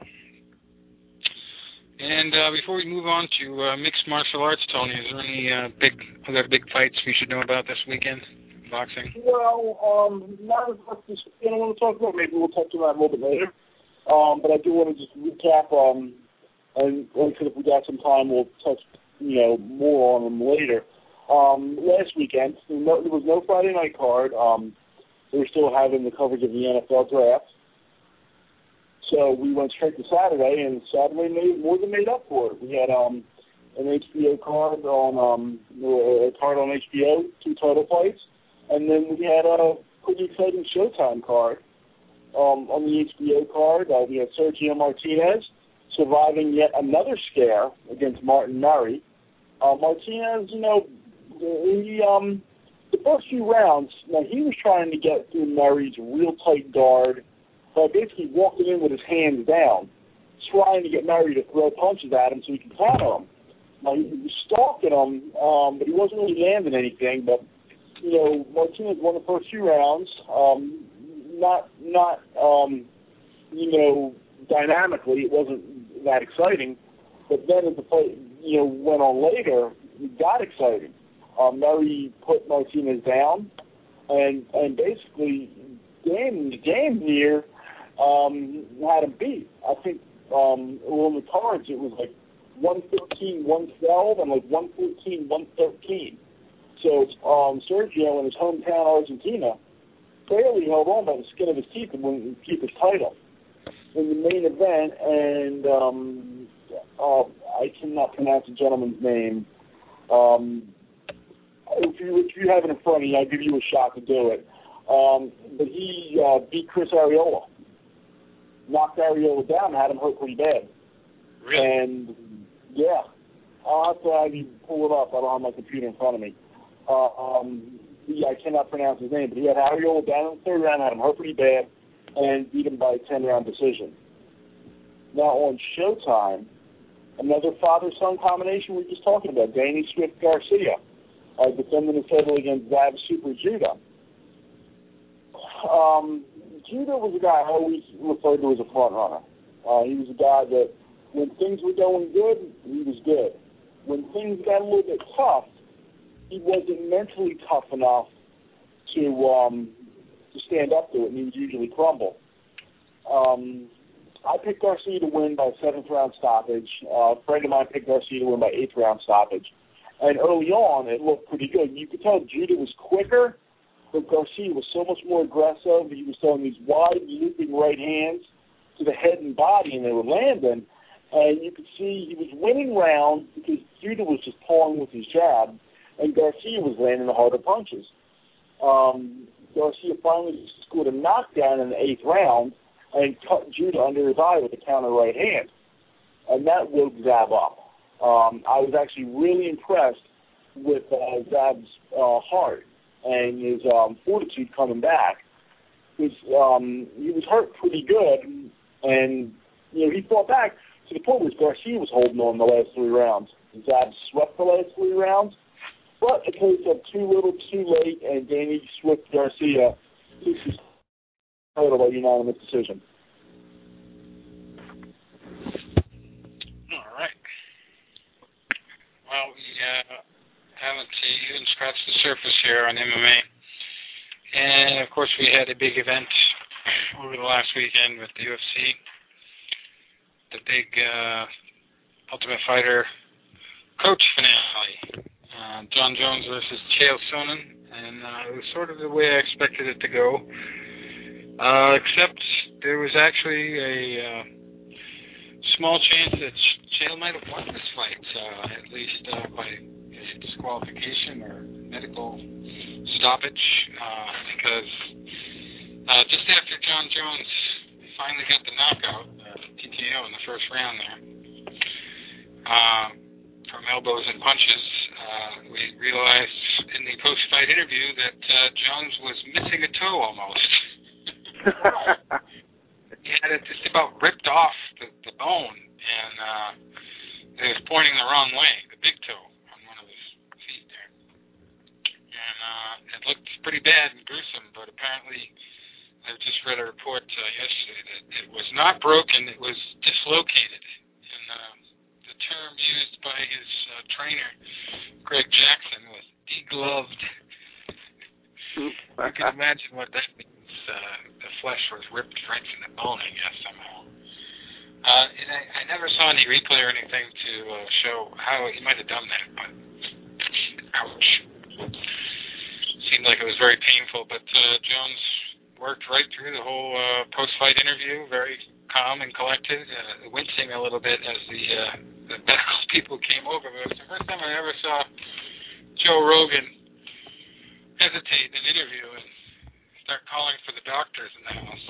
And uh, before we move on to uh, mixed martial arts, Tony, is there any uh, big other big fights we should know about this weekend? Boxing? Well, um, not as much as you know, I want to talk about. Maybe we'll touch on that a little bit later. Um, but I do want to just recap. Um, and like I said, if we got some time, we'll touch, you know, more on them later. Um, last weekend, there was no Friday night card. Um, they were still having the coverage of the N F L draft. So we went straight to Saturday, and Saturday made more than made up for it. We had um, an H B O card on um, a card on H B O, two title fights, and then we had a pretty exciting Showtime card um, on the H B O card. Uh, we had Sergio Martinez surviving yet another scare against Martin Murray. Uh, Martinez, you know, he um, the first few rounds, now he was trying to get through Murray's real tight guard. So I basically walked in with his hands down, trying to get Murray to throw punches at him so he could counter him. Now, he was stalking him, um, but he wasn't really landing anything. But, you know, Martinez won the first few rounds. Um, not, not um, you know, dynamically, it wasn't that exciting. But then as the fight, you know, went on later, it got exciting. Um, Murray put Martinez down and, and basically damn, damn near Um, had him beat. I think um, on the cards it was like one thirteen, one twelve, and like one fourteen, one thirteen. So um, Sergio in his hometown Argentina barely held on by the skin of his teeth and wouldn't keep his title. In the main event, and um, uh, I cannot pronounce the gentleman's name. Um, if, you, if you have it in front of you, I'll give you a shot to do it. Um, but he uh, beat Chris Arreola. Knocked Arreola down and had him hurt pretty bad. Really? And, yeah. I'll have to have you pull it up. I don't have my computer in front of me. Uh, um, yeah, I cannot pronounce his name, but he had Arreola down in the third round, had him hurt pretty bad, and beat him by a ten-round decision. Now, on Showtime, another father-son combination we were just talking about, Danny Swift Garcia, uh, defending his title against Zab Super Judah. Um... Judah was a guy I always referred to as a front runner. Uh, he was a guy that when things were going good, he was good. When things got a little bit tough, he wasn't mentally tough enough to um, to stand up to it, and he would usually crumble. Um, I picked Garcia to win by seventh round stoppage. Uh, a friend of mine picked Garcia to win by eighth round stoppage. And early on, it looked pretty good. You could tell Judah was quicker, but Garcia was so much more aggressive. He was throwing these wide, looping right hands to the head and body, and they were landing. And you could see he was winning rounds because Judah was just pulling with his jab, and Garcia was landing the harder punches. Um, Garcia finally scored a knockdown in the eighth round and cut Judah under his eye with a counter right hand. And that woke Zab up. Um, I was actually really impressed with uh, Zab's uh, heart and his um, fortitude coming back. His, um, he was hurt pretty good, and you know he fought back to the point where Garcia was holding on the last three rounds. Zab swept the last three rounds, but a case of too little, too late, and Danny Swift Garcia takes his title by unanimous decision. All right. Well, we uh, haven't even scratched the surface here on M M A. And, of course, we had a big event over the last weekend with the U F C. The big uh, Ultimate Fighter coach finale. Uh, John Jones versus Chael Sonnen. And uh, it was sort of the way I expected it to go. Uh, except there was actually a uh, small chance that Chael might have won this fight, uh, at least uh, by disqualification or medical stoppage, uh, because uh, just after John Jones finally got the knockout, uh, T K O in the first round there, uh, from elbows and punches, uh, we realized in the post-fight interview that uh, Jones was missing a toe almost. He had it just about ripped off the, the bone, and uh, it was pointing the wrong way, the big toe, on one of pretty bad and gruesome, but apparently I just read a report uh, yesterday that it was not broken, it was dislocated. And uh, the term used by his uh, trainer, Greg Jackson, was degloved. You can imagine what that means. Uh, the flesh was ripped right from the bone, I guess, somehow. Uh, and I, I never saw any replay or anything to uh, show how he might have done that, but ouch. Seemed like it was very painful, but uh, Jones worked right through the whole uh, post-fight interview, very calm and collected, uh, wincing a little bit as the, uh, the medical people came over. But it was the first time I ever saw Joe Rogan hesitate in an interview and start calling for the doctors in the house.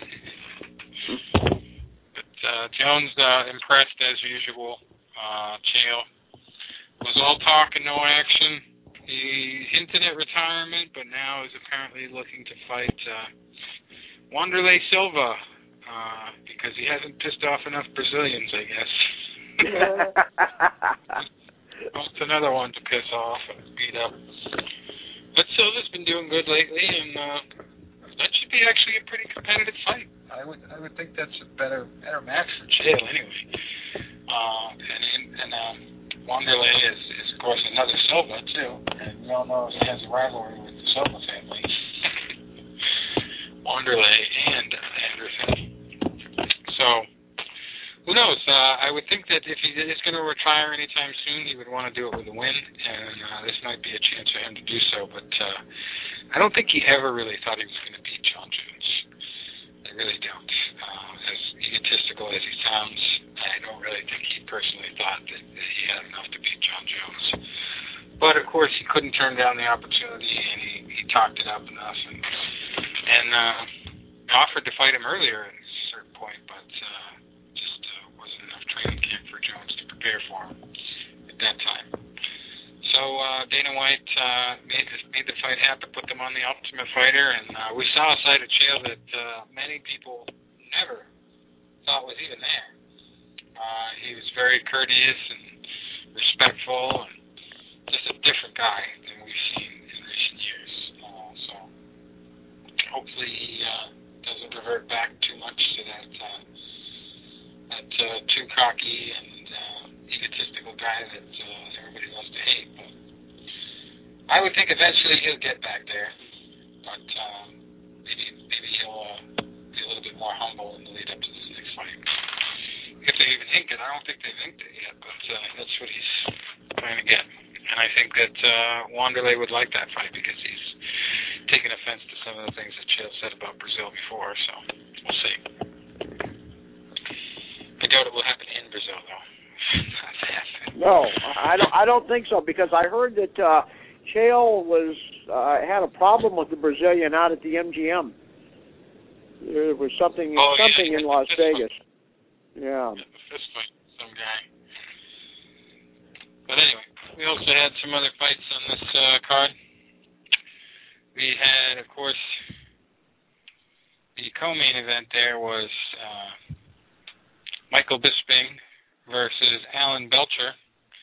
But uh, Jones uh, impressed as usual. Uh, Chael was all talk and no action. He hinted at retirement, but now is apparently looking to fight uh, Wanderlei Silva uh, because he hasn't pissed off enough Brazilians, I guess. Well, it's another one to piss off and beat up. But Silva's been doing good lately, and uh, that should be actually a pretty competitive fight. I would I would think that's a better better match for Chael anyway. Uh, and and um, Wanderlei is, is, of course, another Silva, too. And we all know he has a rivalry with the Silva family. Wanderlei and Anderson. So, who knows? Uh, I would think that if he is going to retire anytime soon, he would want to do it with a win. And uh, this might be a chance for him to do so. But uh, I don't think he ever really thought he was going to beat John Jones. I really don't. Uh, as egotistical as he sounds, I don't really think he personally thought that, that he had enough to beat John Jones. But, of course, he couldn't turn down the opportunity, and he, he talked it up enough and, and uh, offered to fight him earlier at a certain point, but uh, just uh, wasn't enough training camp for Jones to prepare for him at that time. So uh, Dana White uh, made, this, made the fight happen, put them on the Ultimate Fighter, and uh, we saw a side of Chael that uh, many people never thought was even there. Uh, he was very courteous and respectful and just a different guy than we've seen in recent years. Uh, so hopefully he uh, doesn't revert back too much to that uh, that uh, too cocky and uh, egotistical guy that uh, everybody loves to hate. But I would think eventually he'll get back there, but um, maybe maybe he'll uh, be a little bit more humble in the lead up to this next fight. If they even inked it, I don't think they've inked it yet, but uh, that's what he's trying to get. And I think that uh, Wanderlei would like that fight because he's taken offense to some of the things that Chael said about Brazil before, so we'll see. I doubt it will happen in Brazil, though. No, I don't. I don't think so because I heard that uh, Chael was uh, had a problem with the Brazilian out at the M G M. There was something oh, something yeah, in Las Vegas. Fight. Yeah. Fist fight, some guy. But anyway, we also had some other fights on this uh, card. We had, of course, the co-main event there was uh, Michael Bisping versus Alan Belcher.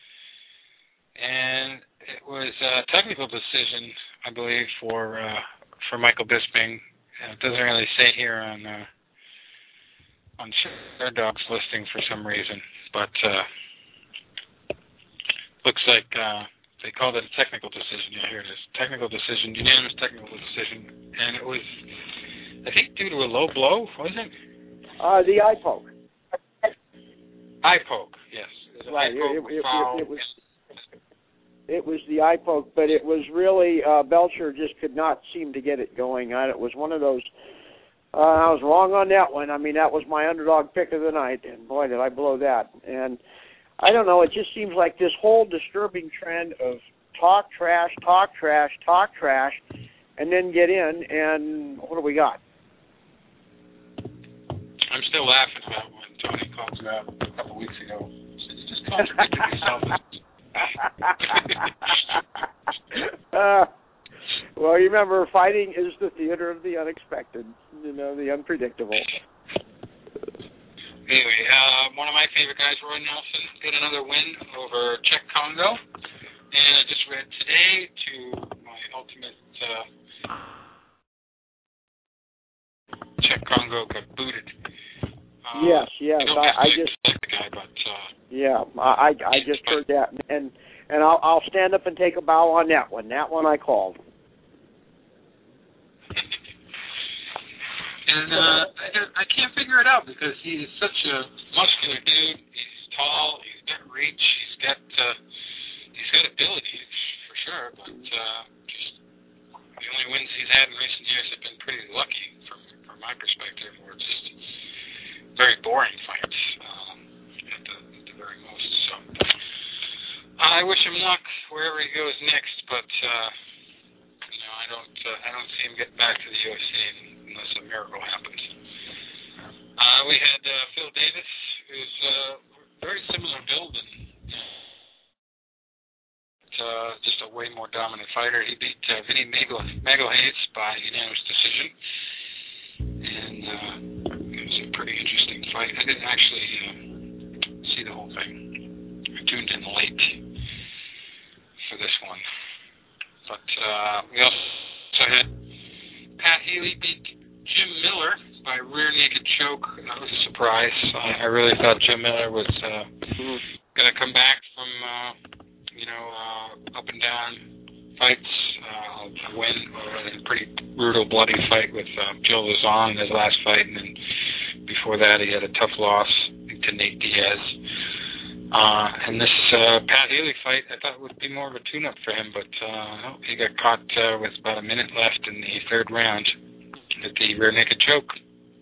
And it was a technical decision, I believe, for uh, for Michael Bisping. It doesn't really say here on uh, on Share Dog's listing for some reason, but uh, looks like uh, they called it a technical decision. Yeah, here it is. Technical decision, unanimous technical decision. And it was, I think, due to a low blow, was it? Uh, the eye poke. Eye poke, yes. It was an right. eye poke it, it, foul. It, it, was, it was the eye poke, but it was really, uh, Belcher just could not seem to get it going. I, it was one of those, uh, I was wrong on that one. I mean, that was my underdog pick of the night, and boy, did I blow that. And I don't know, it just seems like this whole disturbing trend of talk trash, talk trash, talk trash, and then get in, and what do we got? I'm still laughing about when Tony called you out a couple weeks ago. He said, you just contradicted yourself. uh, well, you remember, fighting is the theater of the unexpected, you know, the unpredictable. Anyway, uh, one of my favorite guys, Roy Nelson, got another win over Czech Congo. And I just read today to my ultimate uh, ago got booted. Uh, yes, yes. I, I, I just like the guy, but uh, yeah, I I just heard that, and and I'll I'll stand up and take a bow on that one. That one I called. And uh, I, I can't figure it out because he is such a muscular dude. He's tall. He's got reach. He's got uh, he's got ability for sure. But uh, just the only wins he's had in recent years have been pretty lucky from from my perspective, or just very boring fights um, at, the, at the very most. So I wish him luck wherever he goes next. But uh, you know, I don't uh, I don't see him getting back to the U F C unless a miracle happens. Uh, we had uh, Phil Davis, who's uh, very similar build and uh, just a way more dominant fighter. He beat uh, Vinny Magalhaes by unanimous decision, and uh, it was a pretty interesting fight. I didn't actually uh, see the whole thing. I tuned in late for this one, but uh, we also had Pat Healy beat Jim Miller by rear naked choke. That was a surprise. I, I really thought Jim Miller was uh, mm-hmm. going to come back from, uh, you know, uh, up and down fights, uh, a win, or a pretty brutal, bloody fight with uh, Joe Lauzon in his last fight, and then before that he had a tough loss to Nate Diaz. Uh, and this uh, Pat Healy fight, I thought would be more of a tune-up for him, but uh, he got caught uh, with about a minute left in the third round at the rear naked choke.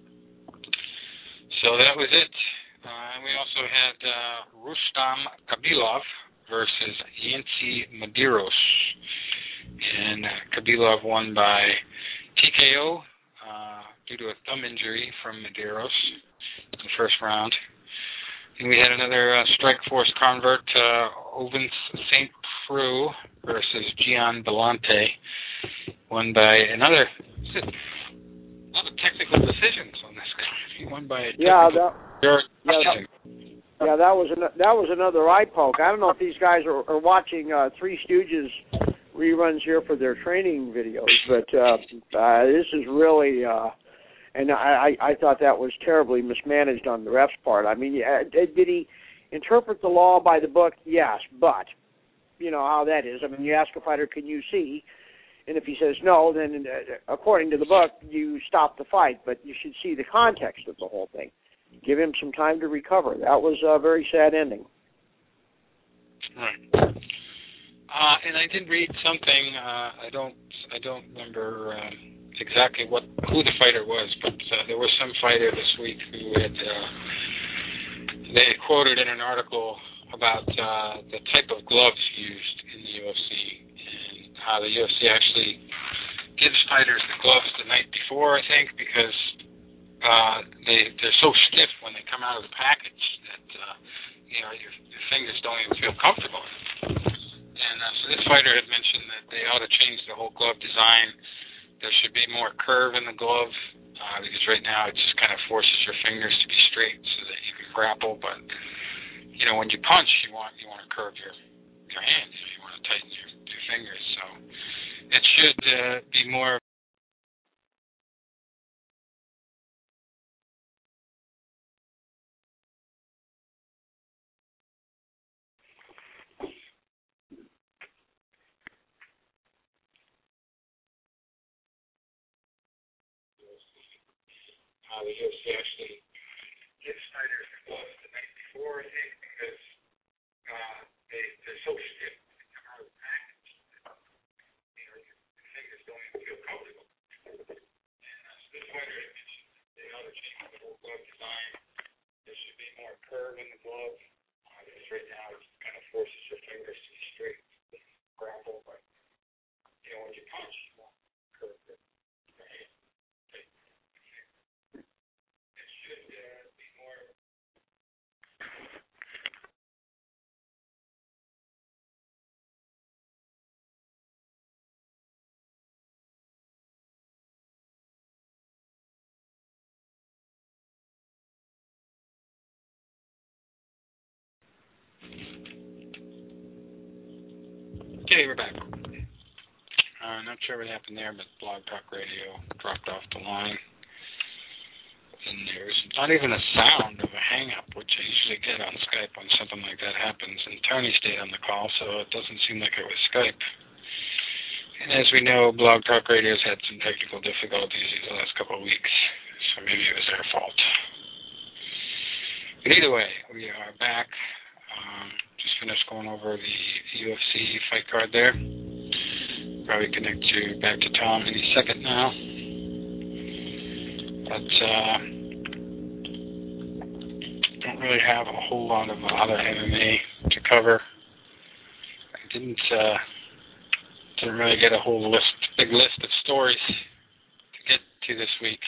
So that was it. Uh, and we also had uh, Rustam Khabilov versus Yancy Medeiros. And uh, Khabilov won by T K O uh, due to a thumb injury from Medeiros in the first round. And we had another uh, Strikeforce convert, uh, Ovens Saint Preux versus Gian Bellante, won by another... A lot of technical decisions on this guy. He won by a yeah, that, yeah, that, yeah, that was an, that was another eye poke. I don't know if these guys are, are watching uh, Three Stooges reruns here for their training videos, but uh, uh, this is really, uh, and I, I thought that was terribly mismanaged on the ref's part. I mean, did he interpret the law by the book? Yes, but you know how that is. I mean, you ask a fighter, can you see? And if he says no, then uh, according to the book, you stop the fight. But you should see the context of the whole thing. Give him some time to recover. That was a very sad ending. Right. Uh, and I did read something. Uh, I don't. I don't remember um, exactly what who the fighter was, but uh, there was some fighter this week who had. Uh, they quoted in an article about uh, the type of gloves used in the U F C. Uh, the U F C actually gives fighters the gloves the night before, I think, because uh, they, they're so stiff when they come out of the package that, uh, you know, your, your fingers don't even feel comfortable. And uh, so this fighter had mentioned that they ought to change the whole glove design. There should be more curve in the glove, uh, because right now it just kind of forces your fingers to be straight so that you can grapple. But, you know, when you punch, you want you want to curve your, your hands. You know, you want to tighten your fingers, so it should uh, be more uh, the U F C actually gives fighters the gloves the night before, I think, because uh, they, they're so stiff. Curve in the glove. Uh, because right now it kind of forces your fingers to be straight, grapple. But you know, when you punch, you want to curve your, your hand. It should uh, be more. Okay, we're back. Uh, not sure what happened there, but Blog Talk Radio dropped off the line. and there's not even a sound of a hang-up, which I usually get on Skype when something like that happens. And Tony stayed on the call, so it doesn't seem like it was Skype. And as we know, Blog Talk Radio's had some technical difficulties these last couple of weeks, so maybe it was their fault. But either way, we are back. Um, just finished going over the U F C fight card there. Probably connect you back to Tom any second now. But uh, don't really have a whole lot of other M M A to cover. I didn't uh, didn't really get a whole list, big list of stories to get to this week.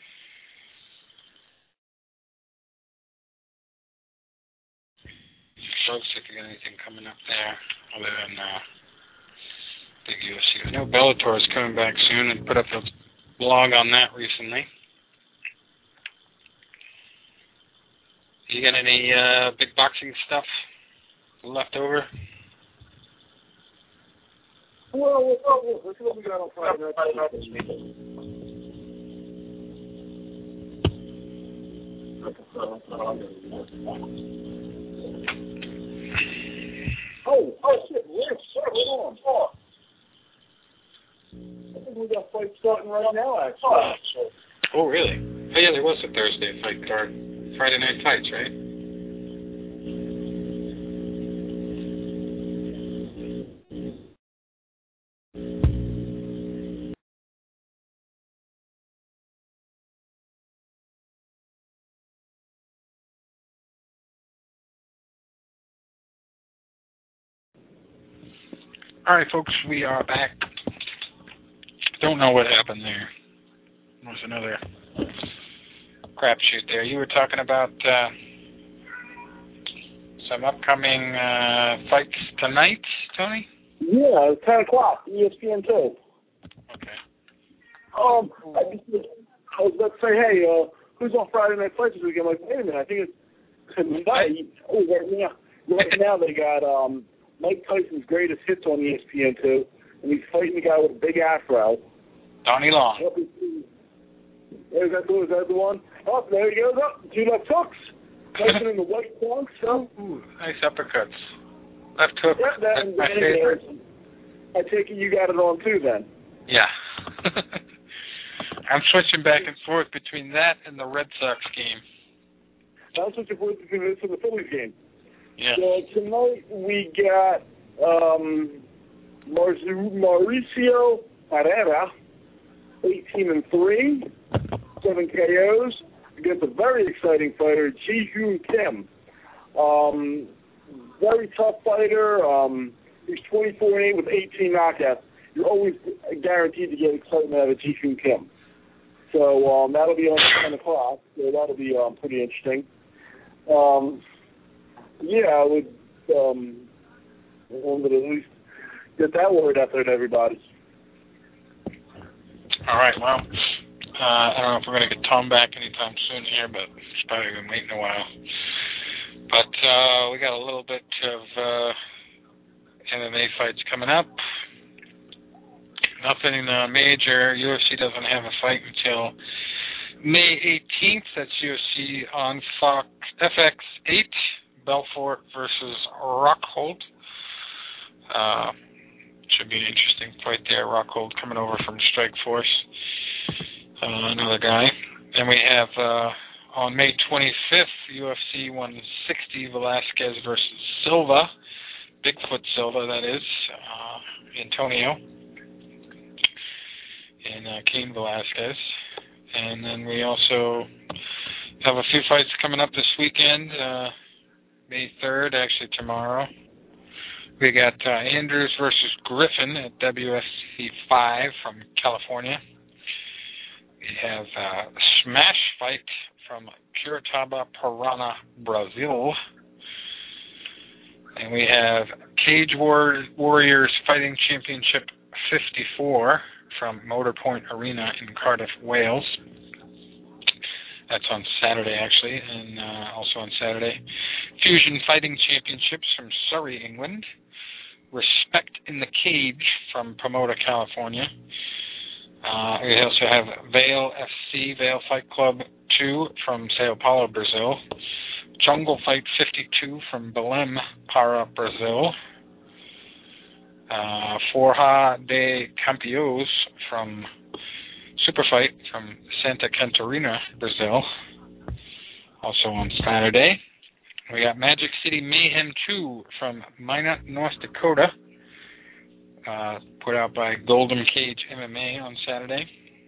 So sick of anything coming up there other than uh, big U F C. I know Bellator is coming back soon and put up a blog on that recently. You got any uh, big boxing stuff left over? Well, what's up? What's what we got on Friday night this week? Oh, oh shit! Wait, hold on, hold on. I think we got fights starting right now, actually. Oh, really? Oh, yeah, there was a Thursday fight card. Friday Night Fights, right? All right, folks, we are back. Don't know what happened there. There was another crapshoot there. You were talking about uh, some upcoming uh, fights tonight, Tony? Yeah, it's ten o'clock, E S P N two. Okay. Um, I, just, I was about to say, hey, uh, who's on Friday Night Fights this week? I'm like, wait a minute, I think it's tonight. Oh, right now, right now they got um, Mike Tyson's greatest hits on E S P N two, and he's fighting the guy with a big afro. Donnie Long. Is that, the, is that the one? Oh, there he goes up. Two left hooks. Tyson in the white trunks. So. Ooh, nice uppercuts. Left hook. Yeah, that, That's my favorite. I take it you got it on too then. Yeah. I'm switching back and forth between that and the Red Sox game. I'm switching forth between this and the Phillies game. Yeah. So tonight we got um, Mauricio Herrera, eighteen and three, seven K Os against a very exciting fighter, Ji Hoon Kim. Um, very tough fighter. Um, he's twenty-four and eight with eighteen knockouts. You're always guaranteed to get excitement out of Ji Hoon Kim. So um, that'll be on ten o'clock. So that'll be um, pretty interesting. Um, yeah, I would um, wanted to at least get that word out there to everybody. All right, well, uh, I don't know if we're going to get Tom back anytime soon here, but he's probably been waiting a while. But uh, we got a little bit of uh, M M A fights coming up. Nothing uh, major. U F C doesn't have a fight until May eighteenth. That's U F C on Fox F X eight, Belfort versus Rockhold. Uh, should be an interesting fight there. Rockhold coming over from Strikeforce, uh, another guy. And we have uh, on May twenty-fifth, U F C one sixty, Velasquez versus Silva, Bigfoot Silva, that is, uh, Antonio, and uh, Cain Velasquez. And then we also have a few fights coming up this weekend, uh, May third, actually tomorrow. We got uh, Andrews versus Griffin at W S C five from California. We have uh, a smash fight from Curitiba, Parana, Brazil. And we have Cage War- Warriors Fighting Championship fifty-four from Motor Point Arena in Cardiff, Wales. That's on Saturday, actually, and uh, also on Saturday. Fusion Fighting Championships from Surrey, England. Respect in the Cage from Pomona, California. Uh, we also have Vale F C, Vale Fight Club two from Sao Paulo, Brazil. Jungle Fight fifty-two from Belém, Pará, Brazil. Uh, Forja de Campeões from Super Fight from Santa Catarina, Brazil. Also on Saturday. We got Magic City Mayhem two from Minot, North Dakota. Uh, put out by Golden Cage M M A on Saturday.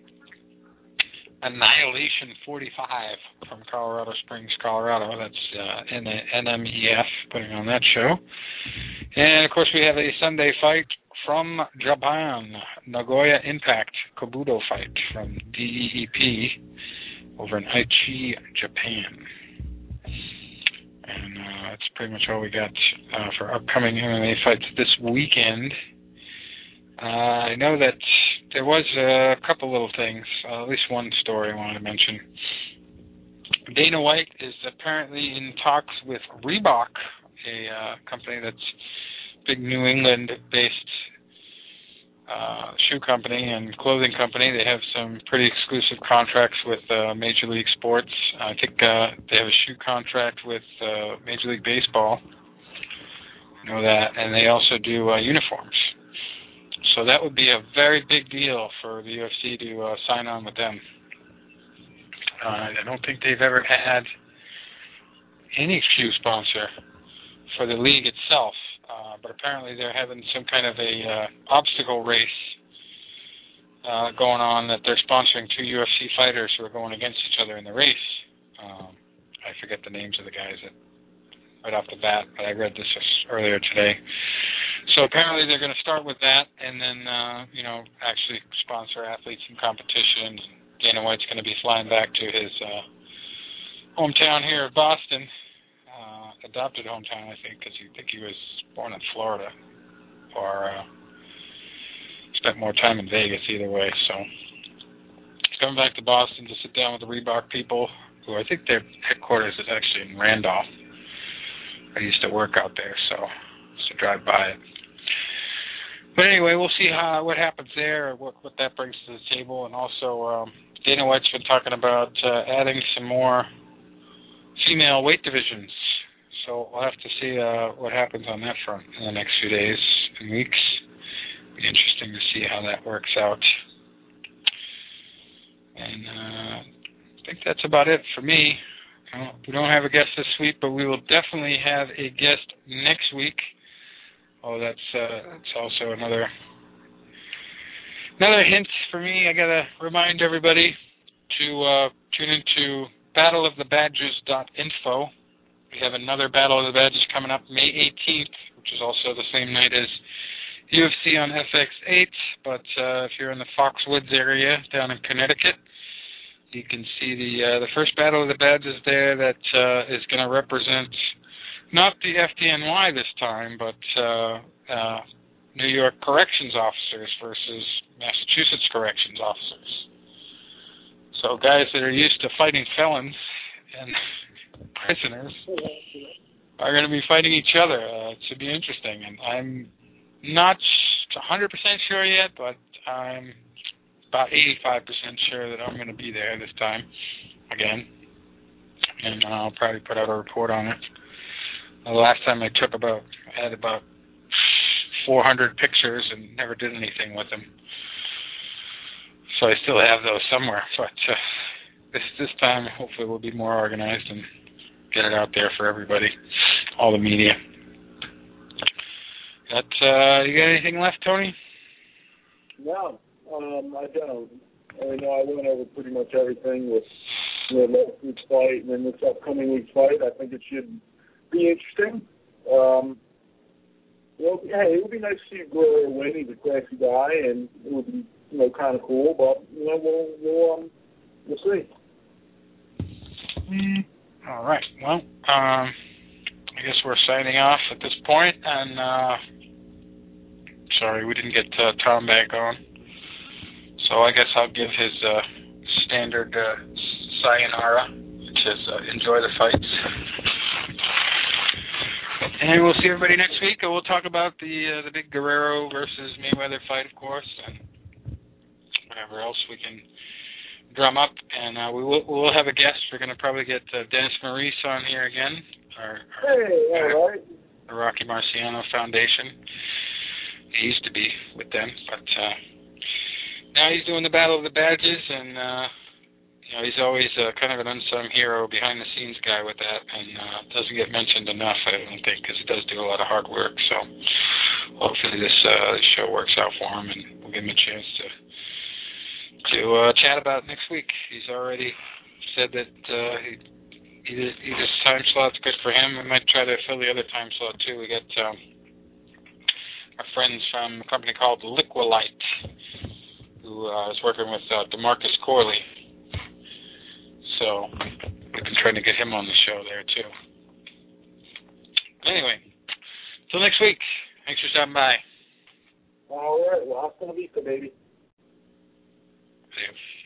Annihilation forty-five from Colorado Springs, Colorado. That's uh, N M E F putting on that show. And, of course, we have a Sunday fight from Japan, Nagoya Impact Kabuto fight from D E E P over in Aichi, Japan. And uh, that's pretty much all we got uh, for upcoming M M A fights this weekend. Uh, I know that there was a couple little things, uh, at least one story I wanted to mention. Dana White is apparently in talks with Reebok, a uh, company that's a big New England-based uh, shoe company and clothing company. They have some pretty exclusive contracts with uh, Major League Sports. I think uh, they have a shoe contract with uh, Major League Baseball. I know that. And they also do uh, uniforms. So that would be a very big deal for the U F C to uh, sign on with them. Uh, I don't think they've ever had any shoe sponsor for the league itself, uh, but apparently they're having some kind of a uh, obstacle race uh, going on that they're sponsoring two U F C fighters who are going against each other in the race. Um, I forget the names of the guys that, right off the bat, but I read this earlier today. So apparently they're going to start with that and then, uh, you know, actually sponsor athletes in competitions. Dana White's going to be flying back to his uh, hometown here of Boston, uh, adopted hometown, I think, because I think he was born in Florida or uh, spent more time in Vegas either way. So he's coming back to Boston to sit down with the Reebok people, who I think their headquarters is actually in Randolph. I used to work out there, so to drive by it. But anyway, we'll see how what happens there, what what that brings to the table, and also um, Dana White's been talking about uh, adding some more female weight divisions. So we'll have to see uh, what happens on that front in the next few days and weeks. It'll be interesting to see how that works out. And uh, I think that's about it for me. Uh, we don't have a guest this week, but we will definitely have a guest next week. Oh, that's uh, that's also another another hint for me. I gotta remind everybody to uh, tune into battle of the badgers dot info. We have another Battle of the Badgers coming up May eighteenth, which is also the same night as U F C on F X eight. But uh, if you're in the Foxwoods area down in Connecticut, you can see the uh, the first Battle of the Badgers there that uh, is going to represent not the F D N Y this time, but uh, uh, New York corrections officers versus Massachusetts corrections officers. So guys that are used to fighting felons and prisoners are going to be fighting each other. Uh, it should be interesting. And I'm not one hundred percent sure yet, but I'm about eighty-five percent sure that I'm going to be there this time again. And I'll probably put out a report on it. The last time I took about, I had about four hundred pictures and never did anything with them. So I still have those somewhere. But uh, this this time, hopefully, we'll be more organized and get it out there for everybody, all the media. That, uh, you got anything left, Tony? No, um, I don't. I know I went over pretty much everything with you know, last week's fight and then this upcoming week's fight. I think it should be interesting. Um, well, hey, it would be nice to see Guerrero win. He's a classy guy, and it would be, you know, kind of cool. But you know, we'll we'll um, we'll see. Mm. All right. Well, um, I guess we're signing off at this point, and uh, sorry we didn't get uh, Tom back on. So I guess I'll give his uh, standard uh, sayonara, which is uh, enjoy the fights. And we'll see everybody next week, and we'll talk about the uh, the big Guerrero versus Mayweather fight, of course, and whatever else we can drum up, and uh, we will we will have a guest. We're going to probably get uh, Dennis Maurice on here again. Our, our, hey, all right. The Rocky Marciano Foundation. He used to be with them, but uh, now he's doing the Battle of the Badges, and uh, you know, he's always uh, kind of an unsung hero, behind-the-scenes guy with that, and uh, doesn't get mentioned enough, I don't think, because he does do a lot of hard work. So hopefully this, uh, this show works out for him, and we'll give him a chance to to uh, chat about it next week. He's already said that uh, he, either, either time slot's good for him. We might try to fill the other time slot, too. We got um, our friends from a company called Liquilite, who uh, is working with uh, DeMarcus Corley. So we've been trying to get him on the show there, too. Anyway, till next week. Thanks for stopping by. All right. Well, hasta la vista, baby. See you.